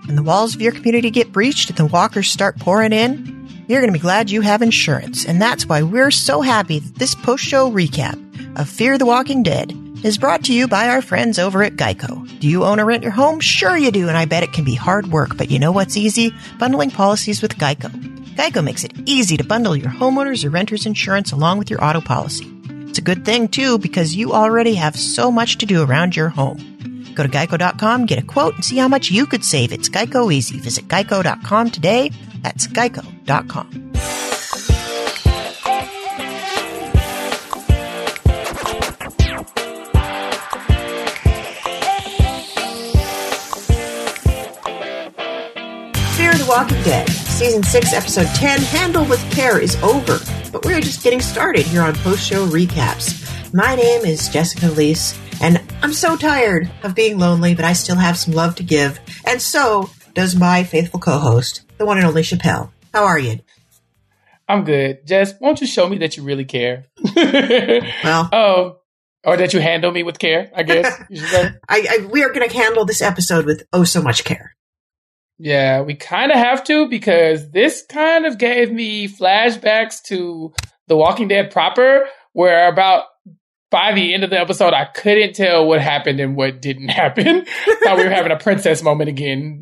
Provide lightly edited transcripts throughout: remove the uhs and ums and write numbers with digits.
When the walls of your community get breached and the walkers start pouring in, you're going to be glad you have insurance. And that's why we're so happy that this post-show recap of Fear the Walking Dead is brought to you by our friends over at Geico. Do you own or rent your home? Sure you do, and I bet it can be hard work, but you know what's easy? Bundling policies with Geico. Geico makes it easy to bundle your homeowners or renters insurance along with your auto policy. It's a good thing, too, because you already have so much to do around your home. Go to geico.com, get a quote, and see how much you could save. It's Geico Easy. Visit geico.com today. That's geico.com. Fear the Walking Dead, Season 6, Episode 10, Handle with Care is over, but we're just getting started here on post-show recaps. My name is Jessica Leese, and I'm so tired of being lonely, but I still have some love to give, and so does my faithful co-host, the one and only Chappelle. How are you? I'm good. Jess, won't you show me that you really care? Well... or that you handle me with care, I guess you should say. We are going to handle this episode with oh so much care. Yeah, we kind of have to, because this kind of gave me flashbacks to The Walking Dead proper, where by the end of the episode, I couldn't tell what happened and what didn't happen. Thought we were having a princess moment again.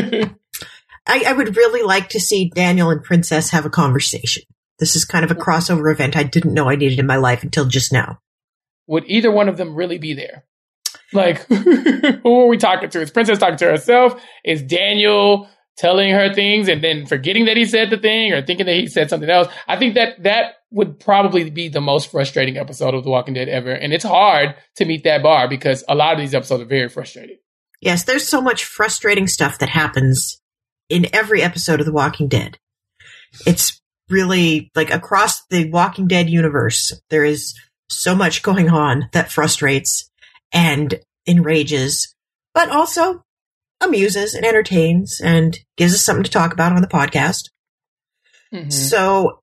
I would really like to see Daniel and Princess have a conversation. This is kind of a crossover event I didn't know I needed in my life until just now. Would either one of them really be there? Like, who are we talking to? Is Princess talking to herself? Is Daniel telling her things and then forgetting that he said the thing or thinking that he said something else? I think that would probably be the most frustrating episode of The Walking Dead ever. And it's hard to meet that bar because a lot of these episodes are very frustrating. Yes, there's so much frustrating stuff that happens in every episode of The Walking Dead. It's really, like, across the Walking Dead universe, there is so much going on that frustrates and enrages, but also amuses and entertains and gives us something to talk about on the podcast. Mm-hmm. So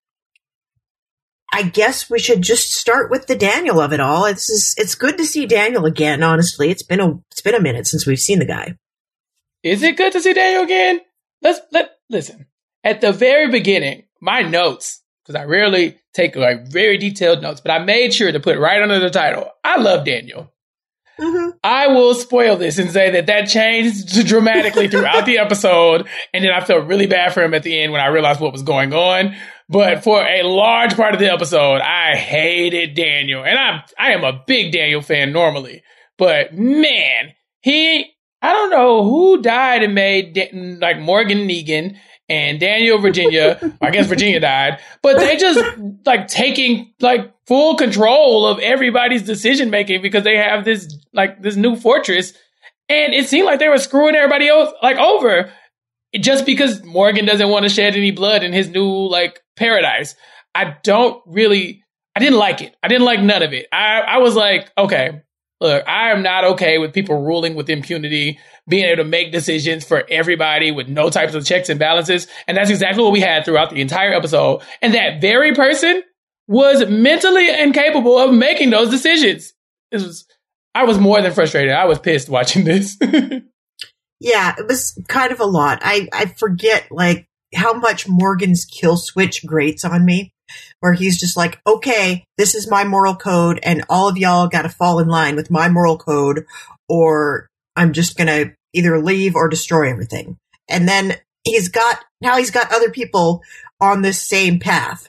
I guess we should just start with the Daniel of it all. It's good to see Daniel again, honestly. It's been a minute since we've seen the guy. Is it good to see Daniel again? Listen. At the very beginning, my notes, because I rarely take like very detailed notes, but I made sure to put right under the title, I love Daniel. Mm-hmm. I will spoil this and say that changed dramatically throughout the episode, and then I felt really bad for him at the end when I realized what was going on. But for a large part of the episode, I hated Daniel, and I am a big Daniel fan normally. But man, I don't know who died and made like Morgan Negan and Daniel Virginia. I guess Virginia died, but they just like taking like full control of everybody's decision making because they have this new fortress, and it seemed like they were screwing everybody else like over just because Morgan doesn't want to shed any blood in his new like paradise. I didn't like it. I didn't like none of it. I was like, okay, look, I am not okay with people ruling with impunity, being able to make decisions for everybody with no types of checks and balances. And that's exactly what we had throughout the entire episode. And that very person was mentally incapable of making those decisions. I was more than frustrated. I was pissed watching this. Yeah, it was kind of a lot. I forget like how much Morgan's kill switch grates on me, where he's just like, okay, this is my moral code and all of y'all got to fall in line with my moral code, or I'm just going to either leave or destroy everything. And then he's got other people on this same path.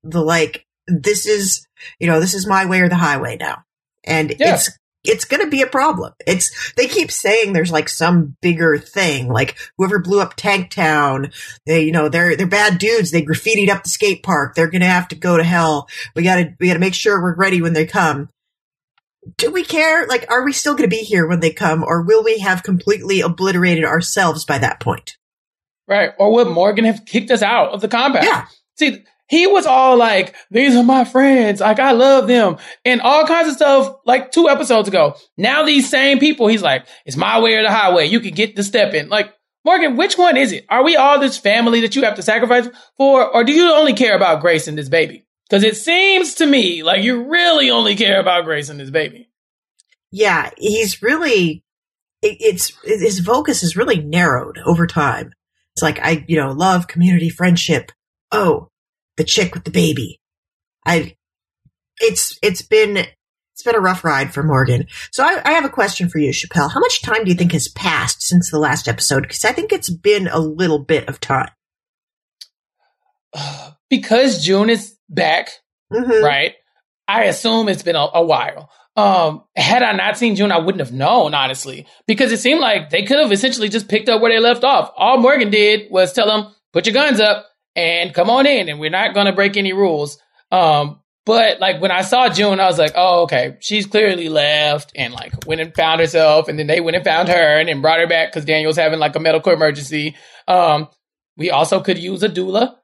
This is my way or the highway now. And yeah. It's going to be a problem. They keep saying there's like some bigger thing, like whoever blew up Tank Town, they're bad dudes. They graffitied up the skate park. They're going to have to go to hell. We got to make sure we're ready when they come. Do we care? Like, are we still going to be here when they come, or will we have completely obliterated ourselves by that point? Right. Or would Morgan have kicked us out of the compound? Yeah. See, he was all like, these are my friends. Like, I love them. And all kinds of stuff like 2 episodes ago. Now these same people, he's like, it's my way or the highway. You can get the step in. Like, Morgan, which one is it? Are we all this family that you have to sacrifice for? Or do you only care about Grace and this baby? Because it seems to me like you really only care about Grace and this baby. Yeah, he's really his focus is really narrowed over time. It's like, love, community, friendship. Oh, the chick with the baby. It's been a rough ride for Morgan. So I have a question for you, Chappelle. How much time do you think has passed since the last episode? Because I think it's been a little bit of time. Because June is back, right? I assume it's been a while. Had I not seen June, I wouldn't have known, honestly, because it seemed like they could have essentially just picked up where they left off. All Morgan did was tell them, put your guns up and come on in, and we're not going to break any rules. But like when I saw June, I was like, oh, okay, she's clearly left and like went and found herself, and then they went and found her and then brought her back because Daniel's having like a medical emergency. We also could use a doula.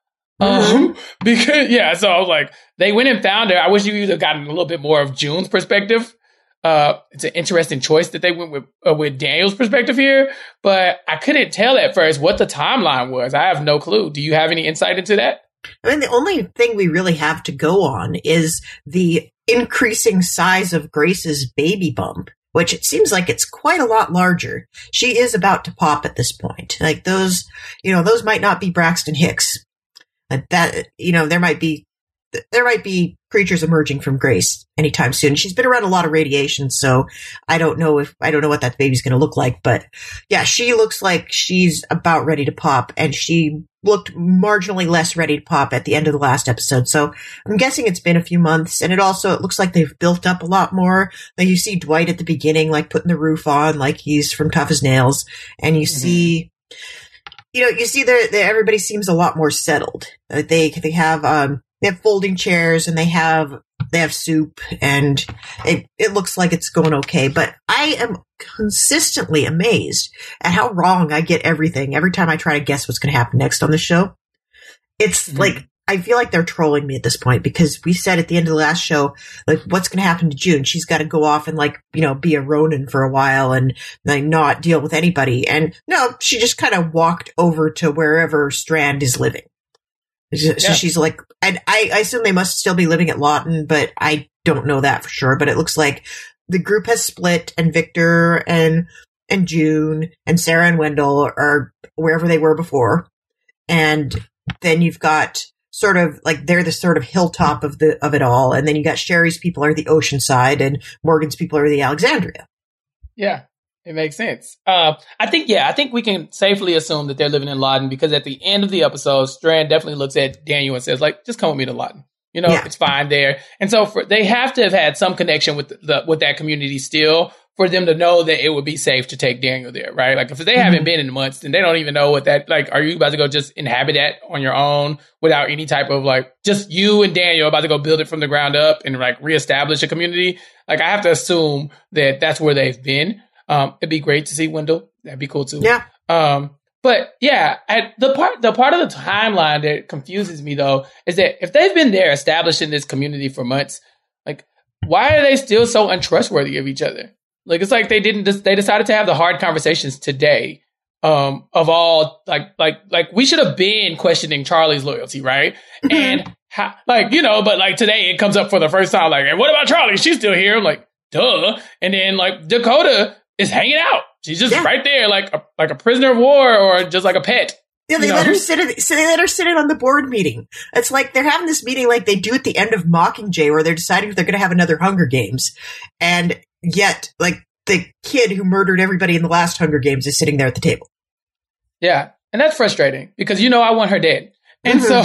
So I was like, they went and found her. I wish you would have gotten a little bit more of June's perspective. It's an interesting choice that they went with Daniel's perspective here, but I couldn't tell at first what the timeline was. I have no clue. Do you have any insight into that? I mean, the only thing we really have to go on is the increasing size of Grace's baby bump, which it seems like it's quite a lot larger. She is about to pop at this point. Like those might not be Braxton Hicks. That, there might be creatures emerging from Grace anytime soon. She's been around a lot of radiation, so I don't know what that baby's going to look like. But yeah, she looks like she's about ready to pop, and she looked marginally less ready to pop at the end of the last episode. So I'm guessing it's been a few months, and it looks like they've built up a lot more. Like you see Dwight at the beginning, like putting the roof on, like he's from Tough as Nails, and you see. You see that everybody seems a lot more settled. They have folding chairs, and they have soup, and it looks like it's going okay. But I am consistently amazed at how wrong I get everything every time I try to guess what's going to happen next on the show. It's like, I feel like they're trolling me at this point, because we said at the end of the last show, like, what's going to happen to June? She's got to go off and be a Ronin for a while and like not deal with anybody. And no, she just kind of walked over to wherever Strand is living. So she's like, and I assume they must still be living at Lawton, but I don't know that for sure. But it looks like the group has split, and Victor and June and Sarah and Wendell are wherever they were before. And then you've got sort of like, they're the sort of hilltop of it all. And then you got Sherry's people are the Oceanside, and Morgan's people are the Alexandria. Yeah, it makes sense. I think we can safely assume that they're living in Lawton, because at the end of the episode, Strand definitely looks at Daniel and says, like, just come with me to Lawton. It's fine there. And so they have to have had some connection with that community still, for them to know that it would be safe to take Daniel there, right? Like if they haven't been in months, then they don't even know what that, like, are you about to go just inhabit that on your own without any type of like, just you and Daniel about to go build it from the ground up and like reestablish a community? Like I have to assume that that's where they've been. It'd be great to see Wendell. That'd be cool too. Yeah. But yeah, the part of the timeline that confuses me though is that if they've been there establishing this community for months, like why are they still so untrustworthy of each other? Like it's like they decided to have the hard conversations today. Of all like we should have been questioning Charlie's loyalty, right? And how, but like today it comes up for the first time, like, and what about Charlie? She's still here. I'm like, duh. And then like Dakota is hanging out. She's just right there, like a prisoner of war or just like a pet. Yeah, they let her sit in on the board meeting. It's like they're having this meeting like they do at the end of Mockingjay, where they're deciding if they're going to have another Hunger Games. And yet, like, the kid who murdered everybody in the last Hunger Games is sitting there at the table. Yeah, and that's frustrating because, I want her dead. And so,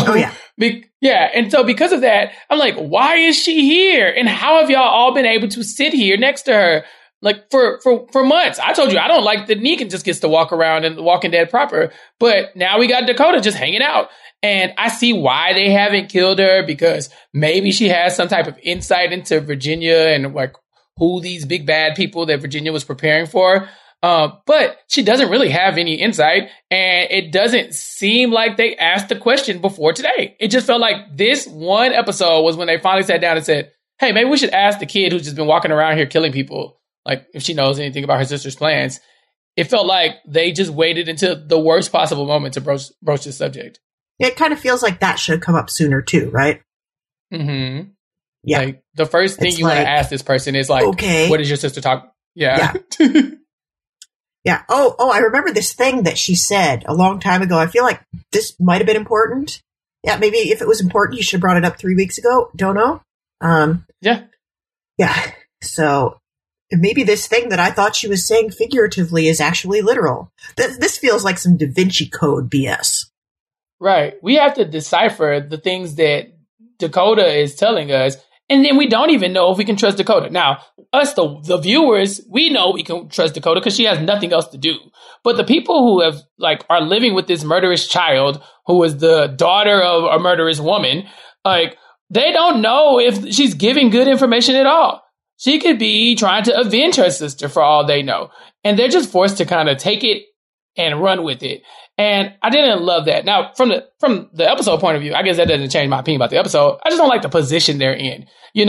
and so because of that, I'm like, why is she here? And how have y'all all been able to sit here next to her? Like for months. I told you, I don't like that Negan just gets to walk around in The Walking Dead proper. But now we got Dakota just hanging out. And I see why they haven't killed her, because maybe she has some type of insight into Virginia and like who these big bad people that Virginia was preparing for. But she doesn't really have any insight. And it doesn't seem like they asked the question before today. It just felt like this one episode was when they finally sat down and said, hey, maybe we should ask the kid who's just been walking around here killing people, like if she knows anything about her sister's plans. It felt like they just waited until the worst possible moment to broach this subject. It kind of feels like that should have come up sooner too, right? Mm-hmm. Yeah. Like the first thing you want to ask this person is like, okay, what is your sister talk? Yeah. Yeah. Oh, I remember this thing that she said a long time ago. I feel like this might have been important. Yeah, maybe if it was important, you should have brought it up 3 weeks ago. Don't know. Yeah. Yeah. So maybe this thing that I thought she was saying figuratively is actually literal. This feels like some Da Vinci Code BS. Right. We have to decipher the things that Dakota is telling us. And then we don't even know if we can trust Dakota. Now, us, the viewers, we know we can trust Dakota because she has nothing else to do. But the people who have are living with this murderous child, who is the daughter of a murderous woman, they don't know if she's giving good information at all. She could be trying to avenge her sister for all they know. And they're just forced to kind of take it and run with it. And I didn't love that. Now, from the episode point of view, I guess that doesn't change my opinion about the episode. I just don't like the position they're in,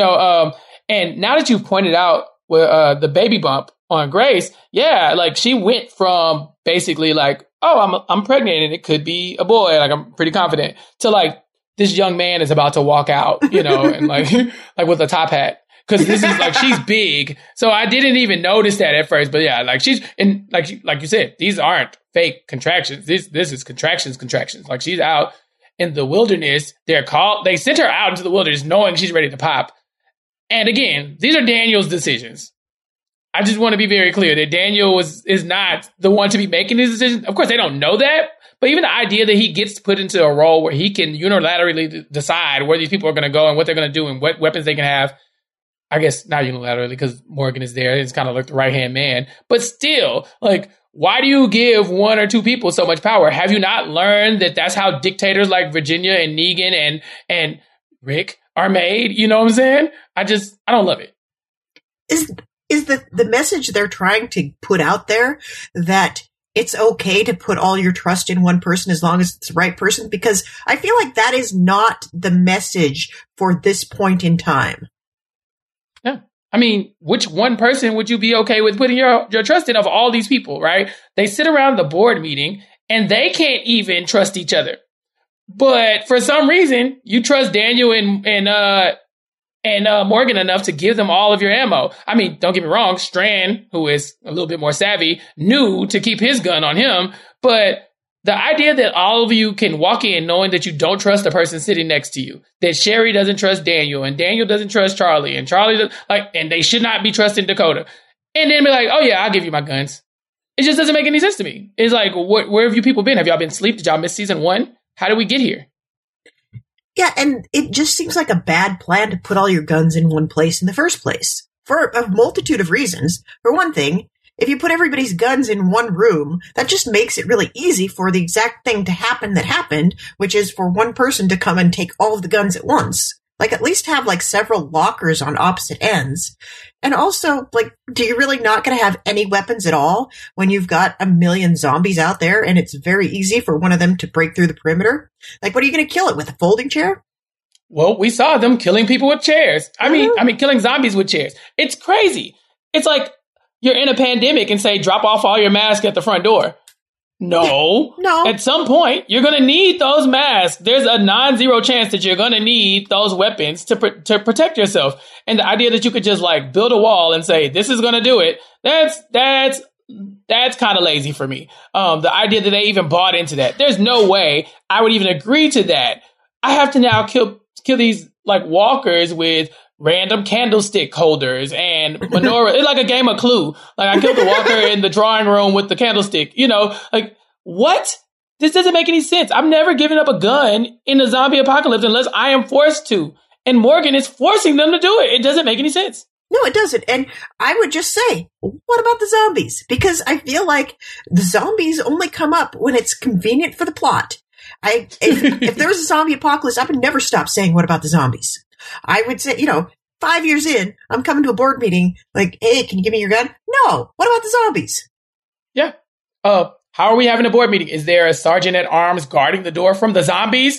and now that you've pointed out the baby bump on Grace, she went from basically I'm pregnant and it could be a boy, I'm pretty confident, to this young man is about to walk out, and with a top hat. Because this is she's big. So I didn't even notice that at first. But yeah, she's, and like you said, these aren't fake contractions. This is contractions. She's out in the wilderness. They sent her out into the wilderness knowing she's ready to pop. And again, these are Daniel's decisions. I just want to be very clear that Daniel is not the one to be making these decisions. Of course, they don't know that. But even the idea that he gets put into a role where he can unilaterally decide where these people are going to go and what they're going to do and what weapons they can have. I guess not unilaterally because Morgan is there. It's kind of like the right-hand man. But still, why do you give one or two people so much power? Have you not learned that that's how dictators like Virginia and Negan and Rick are made? You know what I'm saying? I don't love it. Is the message they're trying to put out there that it's okay to put all your trust in one person as long as it's the right person? Because I feel like that is not the message for this point in time. Yeah. I mean, which one person would you be okay with putting your trust in of all these people, right? They sit around the board meeting and they can't even trust each other. But for some reason, you trust Daniel and Morgan enough to give them all of your ammo. I mean, don't get me wrong, Strand, who is a little bit more savvy, knew to keep his gun on him. But the idea that all of you can walk in knowing that you don't trust the person sitting next to you, that Sherry doesn't trust Daniel and Daniel doesn't trust Charlie and Charlie does, and they should not be trusting Dakota, and then be like, oh yeah, I'll give you my guns. It just doesn't make any sense to me. It's where have you people been? Have y'all been asleep? Did y'all miss season 1? How did we get here? Yeah, and it just seems like a bad plan to put all your guns in one place in the first place. For a multitude of reasons. For one thing, if you put everybody's guns in one room, that just makes it really easy for the exact thing to happen that happened, which is for one person to come and take all of the guns at once. At least have several lockers on opposite ends. And also, do you really not going to have any weapons at all when you've got a million zombies out there and it's very easy for one of them to break through the perimeter? What are you going to kill it with, a folding chair? Well, we saw them killing people with chairs. I mean, killing zombies with chairs. It's crazy. It's you're in a pandemic and say, drop off all your masks at the front door. No. At some point, you're going to need those masks. There's a non-zero chance that you're going to need those weapons to protect yourself. And the idea that you could just build a wall and say, this is going to do it, that's kind of lazy for me. The idea that they even bought into that. There's no way I would even agree to that. I have to now kill these walkers with random candlestick holders and menorah. It's like a game of Clue. I killed the walker in the drawing room with the candlestick. What? This doesn't make any sense. I'm never giving up a gun in a zombie apocalypse unless I am forced to. And Morgan is forcing them to do it. It doesn't make any sense. No, it doesn't. And I would just say, what about the zombies? Because I feel like the zombies only come up when it's convenient for the plot. If there was a zombie apocalypse, I would never stop saying, what about the zombies? I would say, 5 years in, I'm coming to a board meeting, hey, can you give me your gun? No. What about the zombies? Yeah. How are we having a board meeting? Is there a sergeant at arms guarding the door from the zombies?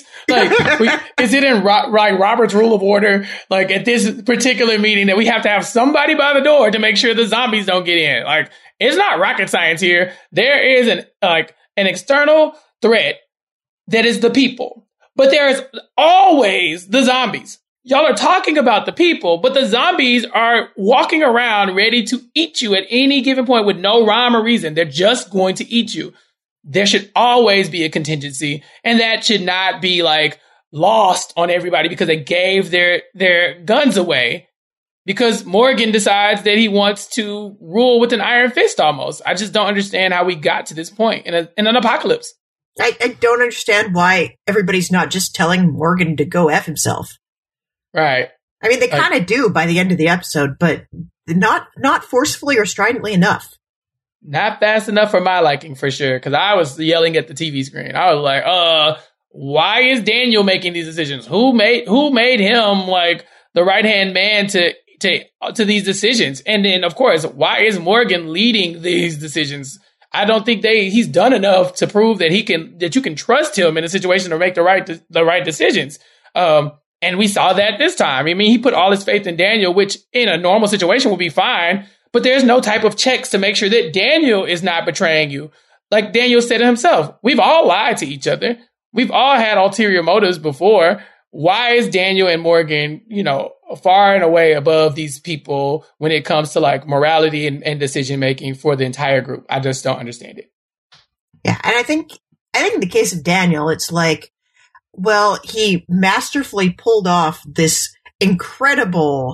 Is it in Robert's Rule of Order, at this particular meeting that we have to have somebody by the door to make sure the zombies don't get in? It's not rocket science here. There is an external threat that is the people, but there is always the zombies. y'all are talking about the people, but the zombies are walking around ready to eat you at any given point with no rhyme or reason. They're just going to eat you. There should always be a contingency, and that should not be like lost on everybody because they gave their guns away because Morgan decides that he wants to rule with an iron fist almost. I just don't understand how we got to this point in an apocalypse. I don't understand why everybody's not just telling Morgan to go F himself. Right. I mean, they kind of do by the end of the episode, but not forcefully or stridently enough. Not fast enough for my liking, for sure, because I was yelling at the TV screen. I was like, why is Daniel making these decisions? Who made him like the right-hand man to these decisions? And then, of course, why is Morgan leading these decisions? I don't think he's done enough to prove that you can trust him in a situation to make the right decisions. And we saw that this time. I mean, he put all his faith in Daniel, which in a normal situation would be fine, but there's no type of checks to make sure that Daniel is not betraying you. Like Daniel said it himself, we've all lied to each other. We've all had ulterior motives before. Why is Daniel and Morgan, far and away above these people when it comes to like morality and decision making for the entire group? I just don't understand it. Yeah, and I think in the case of Daniel, it's like, well, he masterfully pulled off this incredible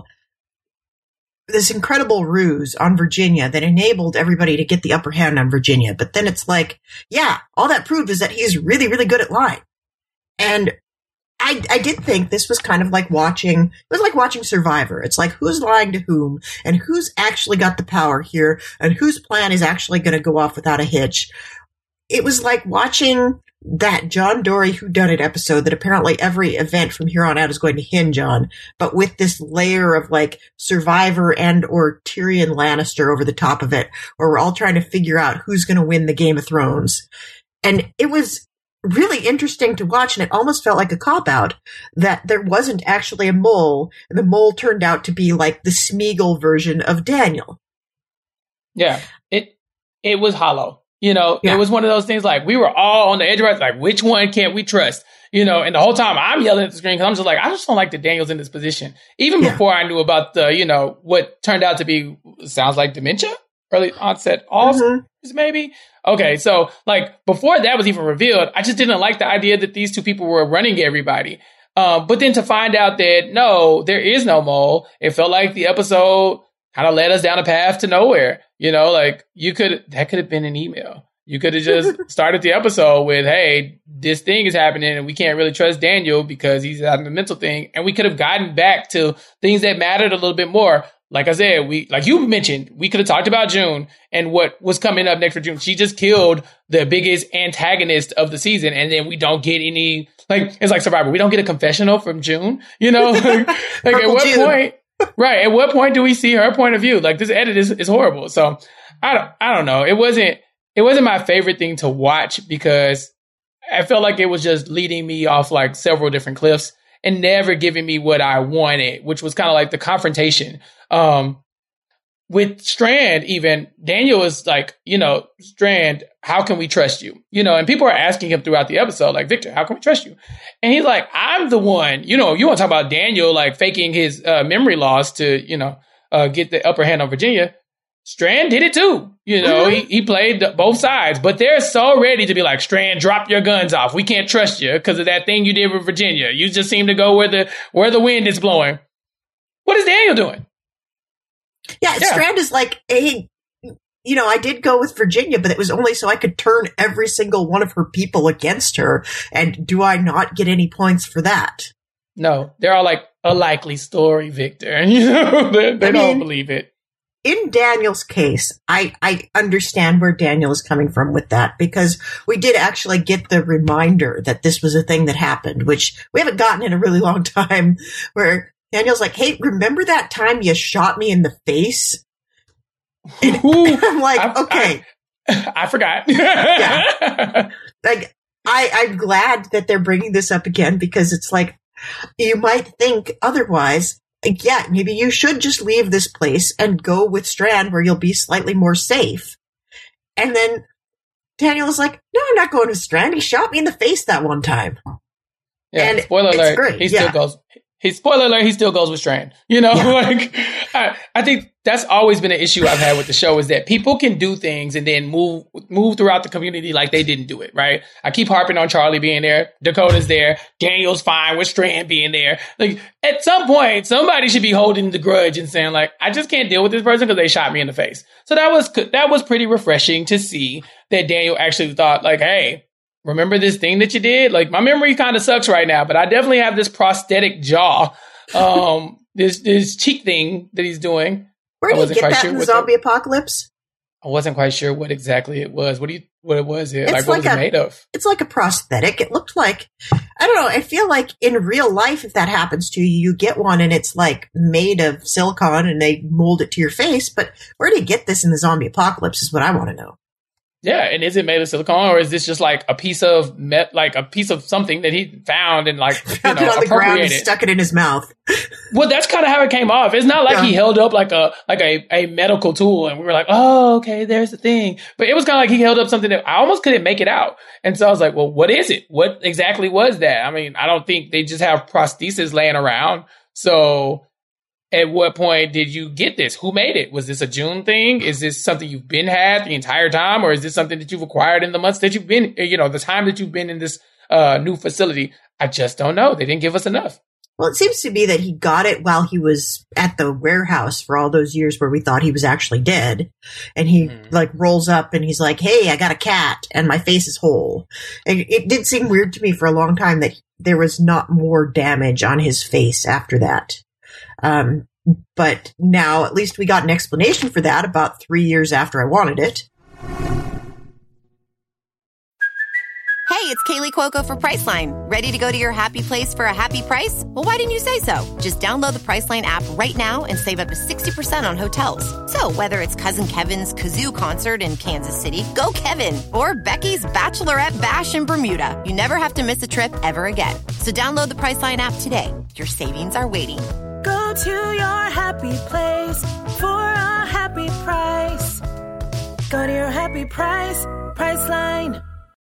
ruse on Virginia that enabled everybody to get the upper hand on Virginia. But then it's like, yeah, all that proved is that he's really, really good at lying. And I did think this was kind of like watching Survivor. It's like, who's lying to whom and who's actually got the power here and whose plan is actually going to go off without a hitch. It was like watching that John Dory whodunit episode that apparently every event from here on out is going to hinge on, but with this layer of like Survivor and or Tyrion Lannister over the top of it, where we're all trying to figure out who's going to win the Game of Thrones. And it was really interesting to watch, and it almost felt like a cop-out that there wasn't actually a mole, and the mole turned out to be like the Smeagol version of Daniel. Yeah, it was hollow. It was one of those things like we were all on the edge of it, like, which one can't we trust? And the whole time I'm yelling at the screen because I'm just like, I just don't like that Daniel's in this position. Even before I knew about the, what turned out to be, sounds like dementia, early onset Alzheimer's, maybe. Okay, so like before that was even revealed, I just didn't like the idea that these two people were running everybody. But then to find out that no, there is no mole, it felt like the episode kind of led us down a path to nowhere. That could have been an email. You could have just started the episode with, hey, this thing is happening and we can't really trust Daniel because he's having a mental thing. And we could have gotten back to things that mattered a little bit more. Like I said, like you mentioned, we could have talked about June and what was coming up next for June. She just killed the biggest antagonist of the season. And then we don't get any, it's like Survivor. We don't get a confessional from June, like at what June. Point? Right. At what point do we see her point of view? Like this edit is horrible. So I don't know. It wasn't my favorite thing to watch because I felt like it was just leading me off like several different cliffs and never giving me what I wanted, which was kind of like the confrontation. With Strand, even Daniel is like, Strand, how can we trust you? And people are asking him throughout the episode, like, Victor, how can we trust you? And he's like, I'm the one, you want to talk about Daniel, like faking his memory loss to, get the upper hand on Virginia. Strand did it too. He played both sides, but they're so ready to be like, Strand, drop your guns off. We can't trust you because of that thing you did with Virginia. You just seem to go where the wind is blowing. What is Daniel doing? Yeah, Strand is like, hey, I did go with Virginia, but it was only so I could turn every single one of her people against her. And do I not get any points for that? No, they're all like, a likely story, Victor. They don't believe it. In Daniel's case, I understand where Daniel is coming from with that because we did actually get the reminder that this was a thing that happened, which we haven't gotten in a really long time, where Daniel's like, hey, remember that time you shot me in the face? And I'm like, okay. I forgot. Yeah. Like, I'm glad that they're bringing this up again because it's like, you might think otherwise. Yeah, maybe you should just leave this place and go with Strand where you'll be slightly more safe. And then Daniel was like, no, I'm not going with Strand. He shot me in the face that one time. Yeah, and spoiler alert, great. he his spoiler alert, he still goes with Strand. You know, like I think that's always been an issue I've had with the show is that people can do things and then move throughout the community like they didn't do it, right? I keep harping on Charlie being there, Dakota's there, Daniel's fine with Strand being there. Like at some point, somebody should be holding the grudge and saying like, I just can't deal with this person because they shot me in the face. So that was pretty refreshing to see that Daniel actually thought like, hey, remember this thing that you did? Like my memory kind of sucks right now, but I definitely have this prosthetic jaw, this cheek thing that he's doing. Where did you get that in the zombie apocalypse? I wasn't quite sure what exactly it was. What it was? Like what was it made of? It's like a prosthetic. It looked like, I don't know. I feel like in real life, if that happens to you, you get one and it's like made of silicone and they mold it to your face. But where do you get this in the zombie apocalypse is what I want to know. Yeah, and is it made of silicone or is this just like a piece of something that he found and like found it on the ground and stuck it in his mouth? Well, that's kind of how it came off. It's not like he held up like a medical tool and we were like, oh, okay, there's the thing. But it was kind of like he held up something that I almost couldn't make it out. And so I was like, well, what is it? What exactly was that? I mean, I don't think they just have prosthesis laying around. So at what point did you get this? Who made it? Was this a June thing? Is this something you've been had the entire time? Or is this something that you've acquired in the months that you've been, the time that you've been in this new facility? I just don't know. They didn't give us enough. Well, it seems to be that he got it while he was at the warehouse for all those years where we thought he was actually dead. And he like rolls up and he's like, hey, I got a cat and my face is whole. And it did seem weird to me for a long time that there was not more damage on his face after that. But now at least we got an explanation for that about 3 years after I wanted it. Hey, it's Kaylee Cuoco for Priceline. Ready to go to your happy place for a happy price? Well, why didn't you say so? Just download the Priceline app right now and save up to 60% on hotels. So whether it's Cousin Kevin's Kazoo Concert in Kansas City, go Kevin, or Becky's Bachelorette Bash in Bermuda, you never have to miss a trip ever again. So download the Priceline app today. Your savings are waiting. Go to your happy place for a happy price. Go to your happy price, Priceline.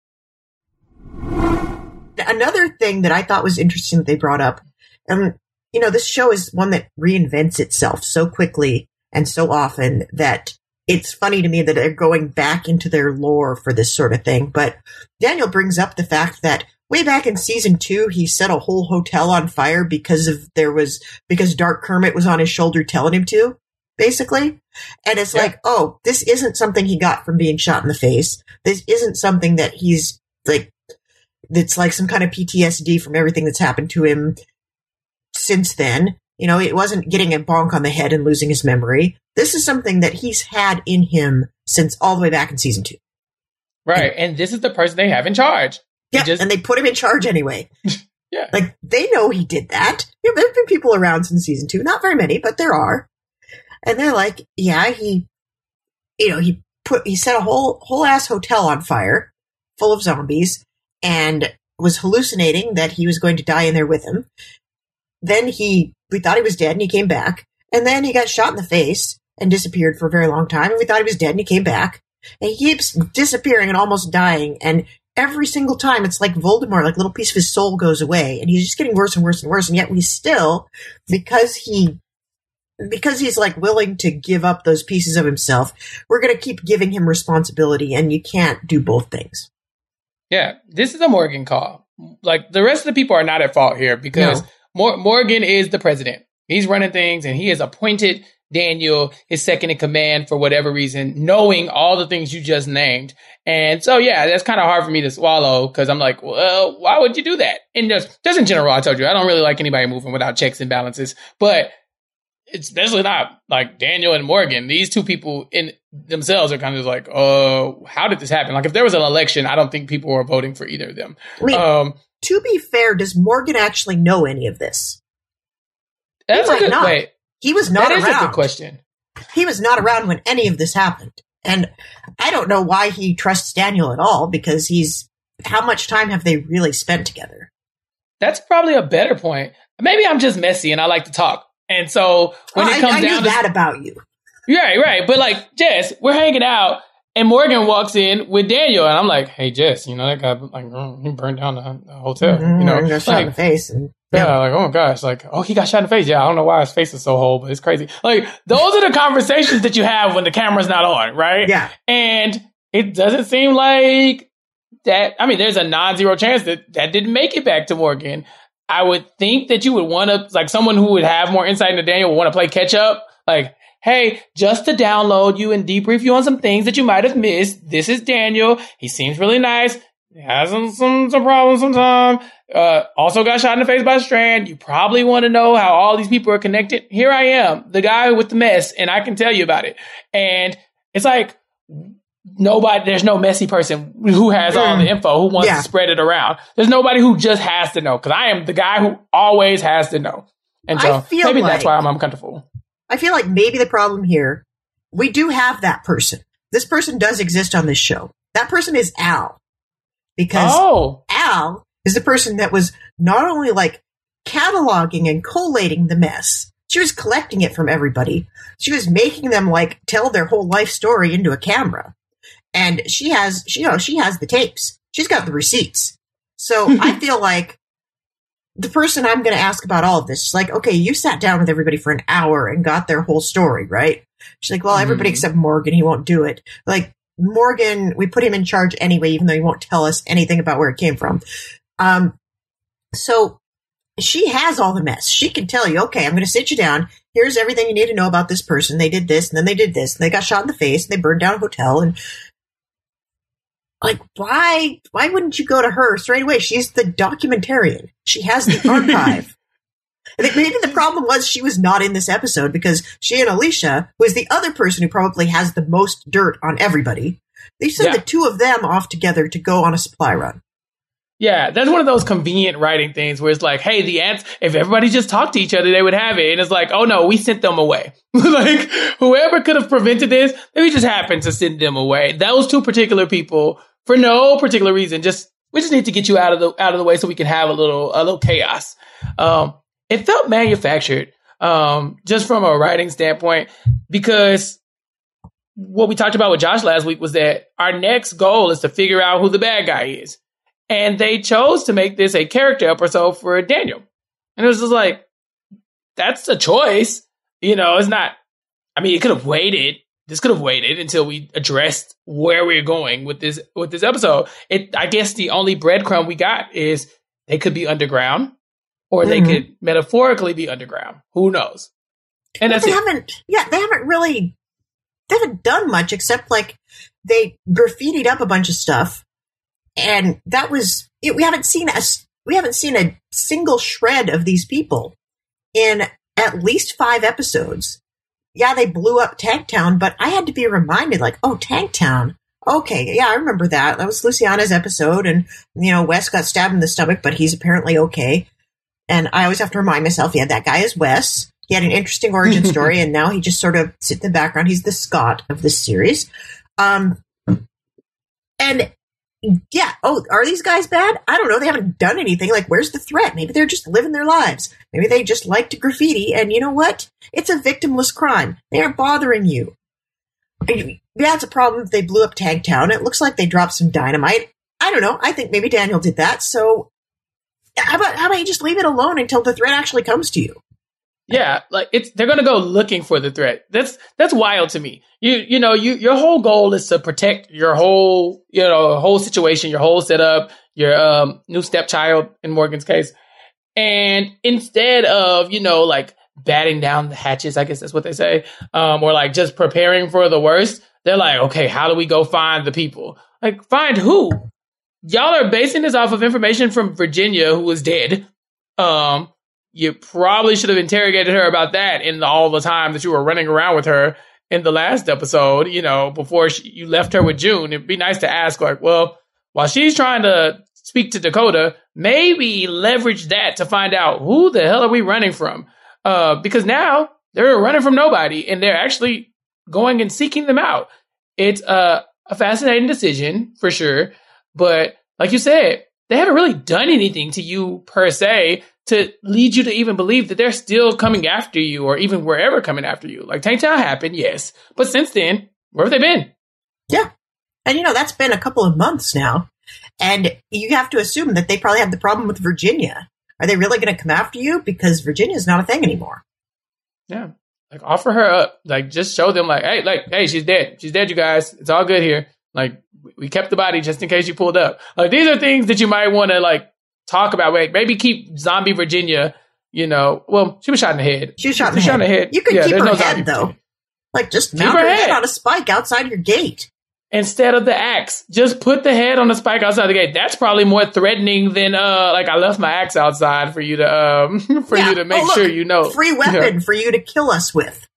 Another thing that I thought was interesting that they brought up, this show is one that reinvents itself so quickly and so often that it's funny to me that they're going back into their lore for this sort of thing. But Daniel brings up the fact that way back in season 2, he set a whole hotel on fire because Dark Kermit was on his shoulder telling him to, basically. And it's like, oh, this isn't something he got from being shot in the face. This isn't something that he's like, that's like some kind of PTSD from everything that's happened to him since then. It wasn't getting a bonk on the head and losing his memory. This is something that he's had in him since all the way back in season 2. Right. And this is the person they have in charge. Yeah, and they put him in charge anyway. Yeah. Like, they know he did that. There have been people around since season 2. Not very many, but there are. And they're like, yeah, he set a whole ass hotel on fire full of zombies and was hallucinating that he was going to die in there with him. Then we thought he was dead and he came back. And then he got shot in the face and disappeared for a very long time. And we thought he was dead and he came back. And he keeps disappearing and almost dying. And every single time, it's like Voldemort, like a little piece of his soul goes away, and he's just getting worse and worse and worse. And yet we still, because he's like willing to give up those pieces of himself, we're going to keep giving him responsibility, and you can't do both things. Yeah, this is a Morgan call. Like, the rest of the people are not at fault here because Morgan is the president. He's running things, and he has appointed Daniel his second in command for whatever reason, knowing all the things you just named. And so, yeah, that's kind of hard for me to swallow because I'm like, well, why would you do that? And just in general, I told you, I don't really like anybody moving without checks and balances, but it's definitely not like Daniel and Morgan. These two people in themselves are kind of like, how did this happen? Like, if there was an election, I don't think people were voting for either of them. I mean, to be fair, does Morgan actually know any of this? That's a good wait. He was not around. That is a good question. He was not around when any of this happened. And I don't know why he trusts Daniel at all, because how much time have they really spent together? That's probably a better point. Maybe I'm just messy and I like to talk. And so when it comes down to that about you. Right. But like, Jess, we're hanging out And Morgan walks in with Daniel, and I'm like, "Hey, Jess, that guy, like, he burned down the hotel. He got shot in the face." And, like, oh my gosh, like, oh, he got shot in the face. Yeah, I don't know why his face is so whole, but it's crazy. Like, those are the conversations that you have when the camera's not on, right? Yeah. And it doesn't seem like that. I mean, there's a non-zero chance that didn't make it back to Morgan. I would think that you would want to, like, someone who would have more insight into Daniel would want to play catch up. Like, hey, just to download you and debrief you on some things that you might have missed. This is Daniel. He seems really nice. He has some problems sometimes. Also got shot in the face by Strand. You probably want to know how all these people are connected. Here I am, the guy with the mess, and I can tell you about it. And it's like, there's no messy person who has all the info, who wants to spread it around. There's nobody who just has to know, because I am the guy who always has to know. And so maybe that's why I'm uncomfortable. I feel like maybe the problem here, we do have that person. This person does exist on this show. That person is Al. Because Al is the person that was not only like cataloging and collating the mess, she was collecting it from everybody. She was making them like tell their whole life story into a camera. And she has the tapes. She's got the receipts. So I feel like the person I'm going to ask about all of this is like, okay, you sat down with everybody for an hour and got their whole story, right? She's like, well, everybody except Morgan, he won't do it. Like, Morgan, we put him in charge anyway, even though he won't tell us anything about where it came from. So she has all the mess. She can tell you, okay, I'm going to sit you down. Here's everything you need to know about this person. They did this, and then they did this, and they got shot in the face, and they burned down a hotel, and like, why wouldn't you go to her straight away? She's the documentarian. She has the archive. I think maybe the problem was she was not in this episode because she and Alicia, who is the other person who probably has the most dirt on everybody, they sent the two of them off together to go on a supply run. Yeah, that's one of those convenient writing things where it's like, hey, the ants, if everybody just talked to each other, they would have it. And it's like, oh no, we sent them away. Like, whoever could have prevented this, we just happened to send them away. Those two particular people, for no particular reason, we just need to get you out of the way so we can have a little chaos. It felt manufactured, just from a writing standpoint, because what we talked about with Josh last week was that our next goal is to figure out who the bad guy is. And they chose to make this a character episode for Daniel. And it was just like, that's a choice. It's not, I mean, it could have waited. This could have waited until we addressed where we're going with this episode. I guess the only breadcrumb we got is they could be underground, or they could metaphorically be underground. Who knows? And that's they haven't done much except like they graffitied up a bunch of stuff. And that was it. We haven't seen a single shred of these people in at least 5 episodes. Yeah, they blew up Tanktown, but I had to be reminded, like, oh, Tanktown. Okay, yeah, I remember that. That was Luciana's episode, and Wes got stabbed in the stomach, but he's apparently okay. And I always have to remind myself, yeah, that guy is Wes. He had an interesting origin story, and now he just sort of sits in the background. He's the Scott of this series. And yeah, are these guys bad? I don't know. They haven't done anything. Like, where's the threat? Maybe they're just living their lives. Maybe they just like to graffiti, and you know what? It's a victimless crime. They aren't bothering you. Yeah, it's a problem if they blew up Tanktown. It looks like they dropped some dynamite. I don't know. I think maybe Daniel did that. So how about you just leave it alone until the threat actually comes to you? Yeah, like they're going to go looking for the threat. That's wild to me. Your whole goal is to protect your whole situation, your whole setup, your new stepchild in Morgan's case. And instead of, like batting down the hatches, I guess that's what they say, or like just preparing for the worst, they're like, okay, how do we go find the people? Like, find who? Y'all are basing this off of information from Virginia, who was dead. You probably should have interrogated her about that in all the time that you were running around with her in the last episode, before you left her with June. It'd be nice to ask, like, well, while she's trying to speak to Dakota, maybe leverage that to find out who the hell are we running from? Because now they're running from nobody and they're actually going and seeking them out. It's a fascinating decision for sure. But like you said, they haven't really done anything to you per se to lead you to even believe that they're still coming after you or even wherever coming after you. Like, Tanktown happened, yes. But since then, where have they been? Yeah. And, that's been a couple of months now. And you have to assume that they probably had the problem with Virginia. Are they really going to come after you? Because Virginia is not a thing anymore. Yeah. Like, offer her up. Like, just show them, like, hey, she's dead. She's dead, you guys. It's all good here. Like, we kept the body just in case you pulled up. Like, these are things that you might want to, like, talk about. Like, maybe keep zombie Virginia, well, she was shot in the head. She was shot in the head. You could keep her head, though. Like, just mount her head on a spike outside your gate. Instead of the axe, just put the head on the spike outside the gate. That's probably more threatening than like, I left my axe outside for you to you to make sure you know. Free weapon for you to kill us with.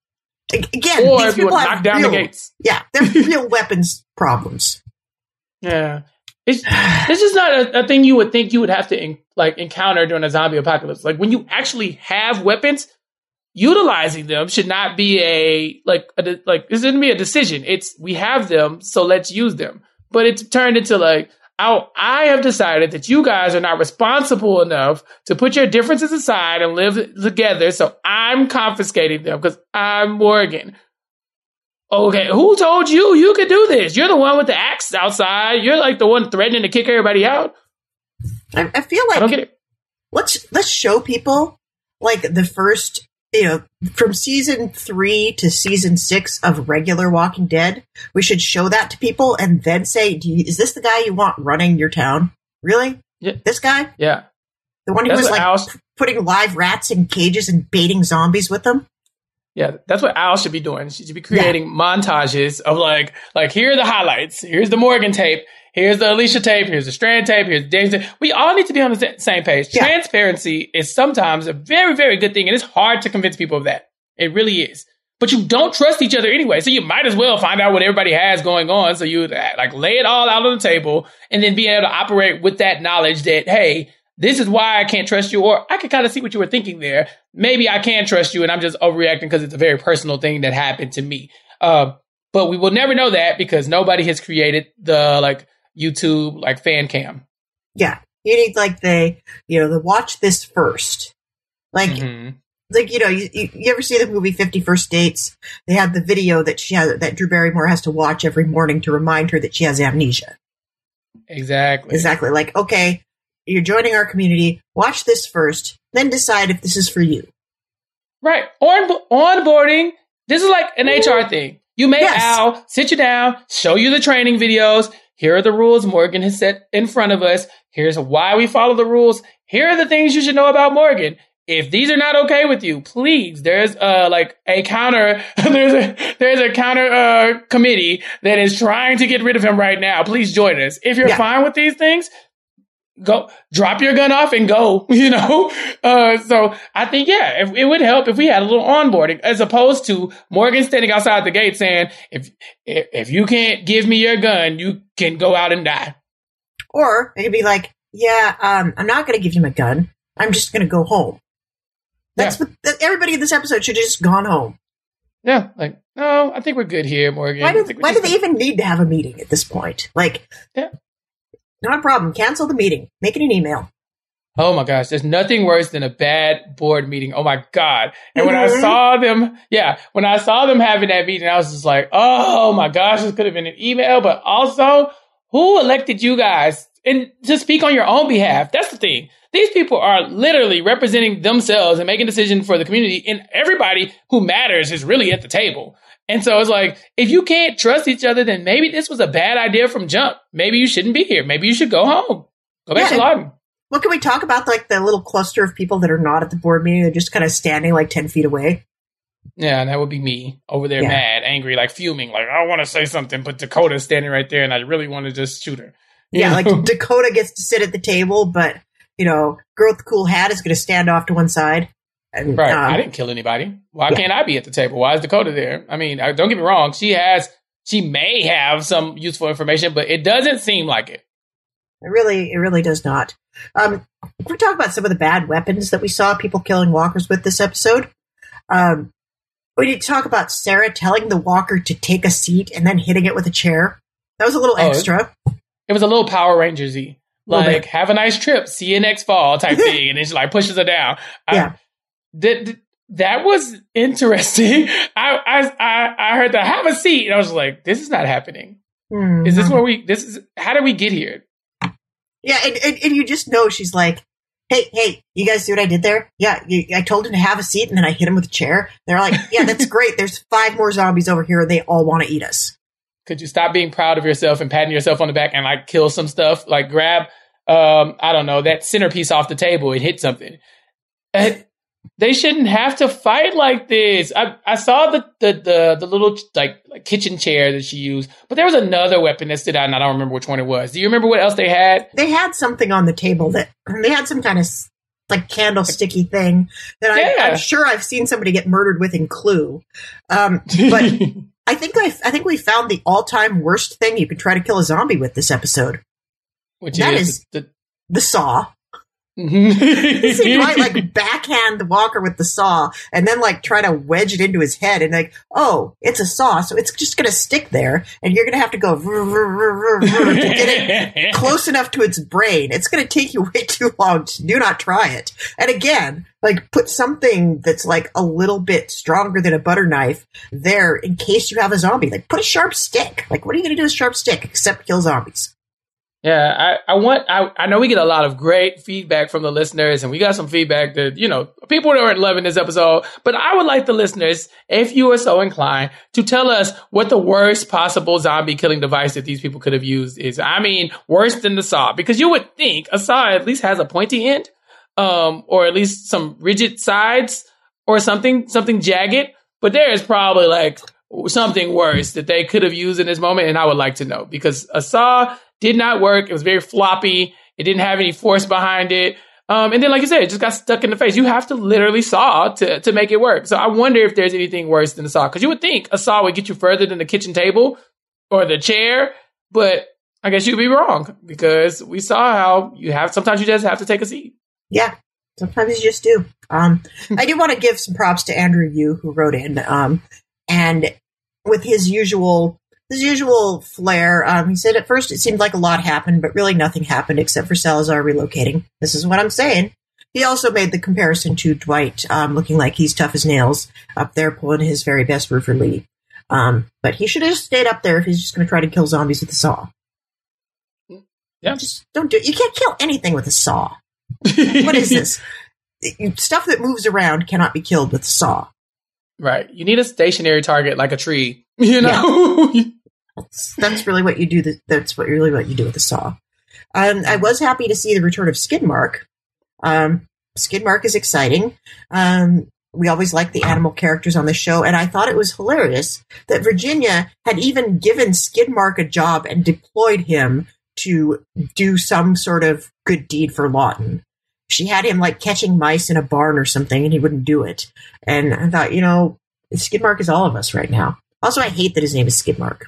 Again, or these if you people want to knock down the gates. Yeah, they're real weapons problems. Yeah, this is not a thing you would think you would have to encounter during a zombie apocalypse. Like, when you actually have weapons, utilizing them should not be this shouldn't be a decision. It's, we have them, so let's use them. But it's turned into like, I have decided that you guys are not responsible enough to put your differences aside and live together, so I'm confiscating them because I'm Morgan. Okay, who told you could do this? You're the one with the axe outside. You're like the one threatening to kick everybody out. I feel like, I don't get it. Let's show people, like, the first, from season 3 to season 6 of regular Walking Dead. We should show that to people and then say, is this the guy you want running your town? Really? Yeah. This guy? Yeah. The one who was putting live rats in cages and baiting zombies with them? Yeah, that's what Al should be doing. She should be creating montages of like here are the highlights. Here's the Morgan tape. Here's the Alicia tape. Here's the Strand tape. Here's the James tape. We all need to be on the same page. Yeah. Transparency is sometimes a very, very good thing. And it's hard to convince people of that. It really is. But you don't trust each other anyway. So you might as well find out what everybody has going on. So you lay it all out on the table and then be able to operate with that knowledge that, hey, this is why I can't trust you. Or I can kind of see what you were thinking there. Maybe I can trust you and I'm just overreacting because it's a very personal thing that happened to me. But we will never know that because nobody has created the YouTube fan cam. Yeah. You need the watch this first. You ever see the movie 50 First Dates? They have the video that Drew Barrymore has to watch every morning to remind her that she has amnesia. Exactly. Like, okay, you're joining our community. Watch this first, then decide if this is for you. Right. Onboarding. This is like an HR thing. You make Al sit you down, show you the training videos. Here are the rules Morgan has set in front of us. Here's why we follow the rules. Here are the things you should know about Morgan. If these are not okay with you, please, there's a counter, there's a counter committee that is trying to get rid of him right now. Please join us. If you're fine with these things, go drop your gun off and go, So I think, it would help if we had a little onboarding as opposed to Morgan standing outside the gate saying, if you can't give me your gun, you can go out and die. Or it could be like, I'm not going to give you my gun. I'm just going to go home. That's what everybody in this episode should have just gone home. Yeah. No, I think we're good here, Morgan. Why do they even need to have a meeting at this point? Not a problem. Cancel the meeting. Make it an email. Oh my gosh. There's nothing worse than a bad board meeting. Oh my God. And when I saw them, having that meeting, I was just like, oh my gosh, this could have been an email, but also who elected you guys? And to speak on your own behalf. That's the thing. These people are literally representing themselves and making decisions for the community, and everybody who matters is really at the table. And so it's like, if you can't trust each other, then maybe this was a bad idea from jump. Maybe you shouldn't be here. Maybe you should go home. Go back to Lawton. Well, can we talk about the little cluster of people that are not at the board meeting? They're just kind of standing 10 feet away. Yeah, and that would be me over there, mad, angry, fuming. I want to say something, but Dakota's standing right there, and I really want to just shoot her. Dakota gets to sit at the table, but girl with the cool hat is going to stand off to one side. And, right. I didn't kill anybody. Why can't I be at the table? Why is Dakota there? I mean, don't get me wrong. She may have some useful information, but it doesn't seem like it. It really does not. We talk about some of the bad weapons that we saw people killing walkers with this episode. We need to talk about Sarah telling the walker to take a seat and then hitting it with a chair. That was a little extra. It was a little Power Rangers-y. Have a nice trip. See you next fall type thing. And then she pushes her down. That was interesting. I heard that, have a seat. And I was like, this is not happening. Is this where how did we get here? Yeah, and you just know she's like, hey, you guys see what I did there? Yeah, I told him to have a seat, and then I hit him with a chair. They're like, yeah, that's great. There's 5 more zombies over here, and they all want to eat us. Could you stop being proud of yourself and patting yourself on the back and like kill some stuff? Like grab, I don't know, that centerpiece off the table and hit something. They shouldn't have to fight like this. I saw the little like kitchen chair that she used, but there was another weapon that stood out, and I don't remember which one it was. Do you remember what else they had? They had something on the table they had some kind of like candlesticky thing that I'm sure I've seen somebody get murdered with in Clue. But I think we found the all-time worst thing you could try to kill a zombie with this episode. Which is the saw. Mm-hmm. He might like backhand the walker with the saw and then like try to wedge it into his head and like, oh, it's a saw, so it's just going to stick there and you're going to have to go to get it close enough to its brain. It's going to take you way too long. Do not try it. And again, like put something that's like a little bit stronger than a butter knife there in case you have a zombie. Like put a sharp stick. Like what are you going to do with a sharp stick except kill zombies? Yeah, I know we get a lot of great feedback from the listeners, and we got some feedback that, you know, people aren't loving this episode, but I would like the listeners, if you are so inclined, to tell us what the worst possible zombie killing device that these people could have used is. I mean, worse than the saw, because you would think a saw at least has a pointy end, or at least some rigid sides, or something jagged, but there is probably like something worse that they could have used in this moment, and I would like to know, because a saw did not work. It was very floppy. It didn't have any force behind it. And then, like you said, it just got stuck in the face. You have to literally saw to make it work. So I wonder if there's anything worse than a saw. Because you would think a saw would get you further than the kitchen table or the chair. But I guess you'd be wrong. Because we saw how sometimes you just have to take a seat. Yeah, sometimes you just do. I do want to give some props to Andrew Yu, who wrote in. And with his usual flair. He said at first it seemed like a lot happened, but really nothing happened except for Salazar relocating. This is what I'm saying. He also made the comparison to Dwight, looking like he's tough as nails up there pulling his very best Roofer Lee. But he should have just stayed up there if he's just going to try to kill zombies with a saw. Yeah. Just don't do it. You can't kill anything with a saw. What is this? Stuff that moves around cannot be killed with a saw. Right. You need a stationary target like a tree, you know? Yeah. That's really what you do. That's really what you do with the saw. I was happy to see the return of Skidmark. Skidmark is exciting. We always like the animal characters on the show, and I thought it was hilarious that Virginia had even given Skidmark a job and deployed him to do some sort of good deed for Lawton. She had him like catching mice in a barn or something, and he wouldn't do it. And I thought, you know, Skidmark is all of us right now. Also, I hate that his name is Skidmark.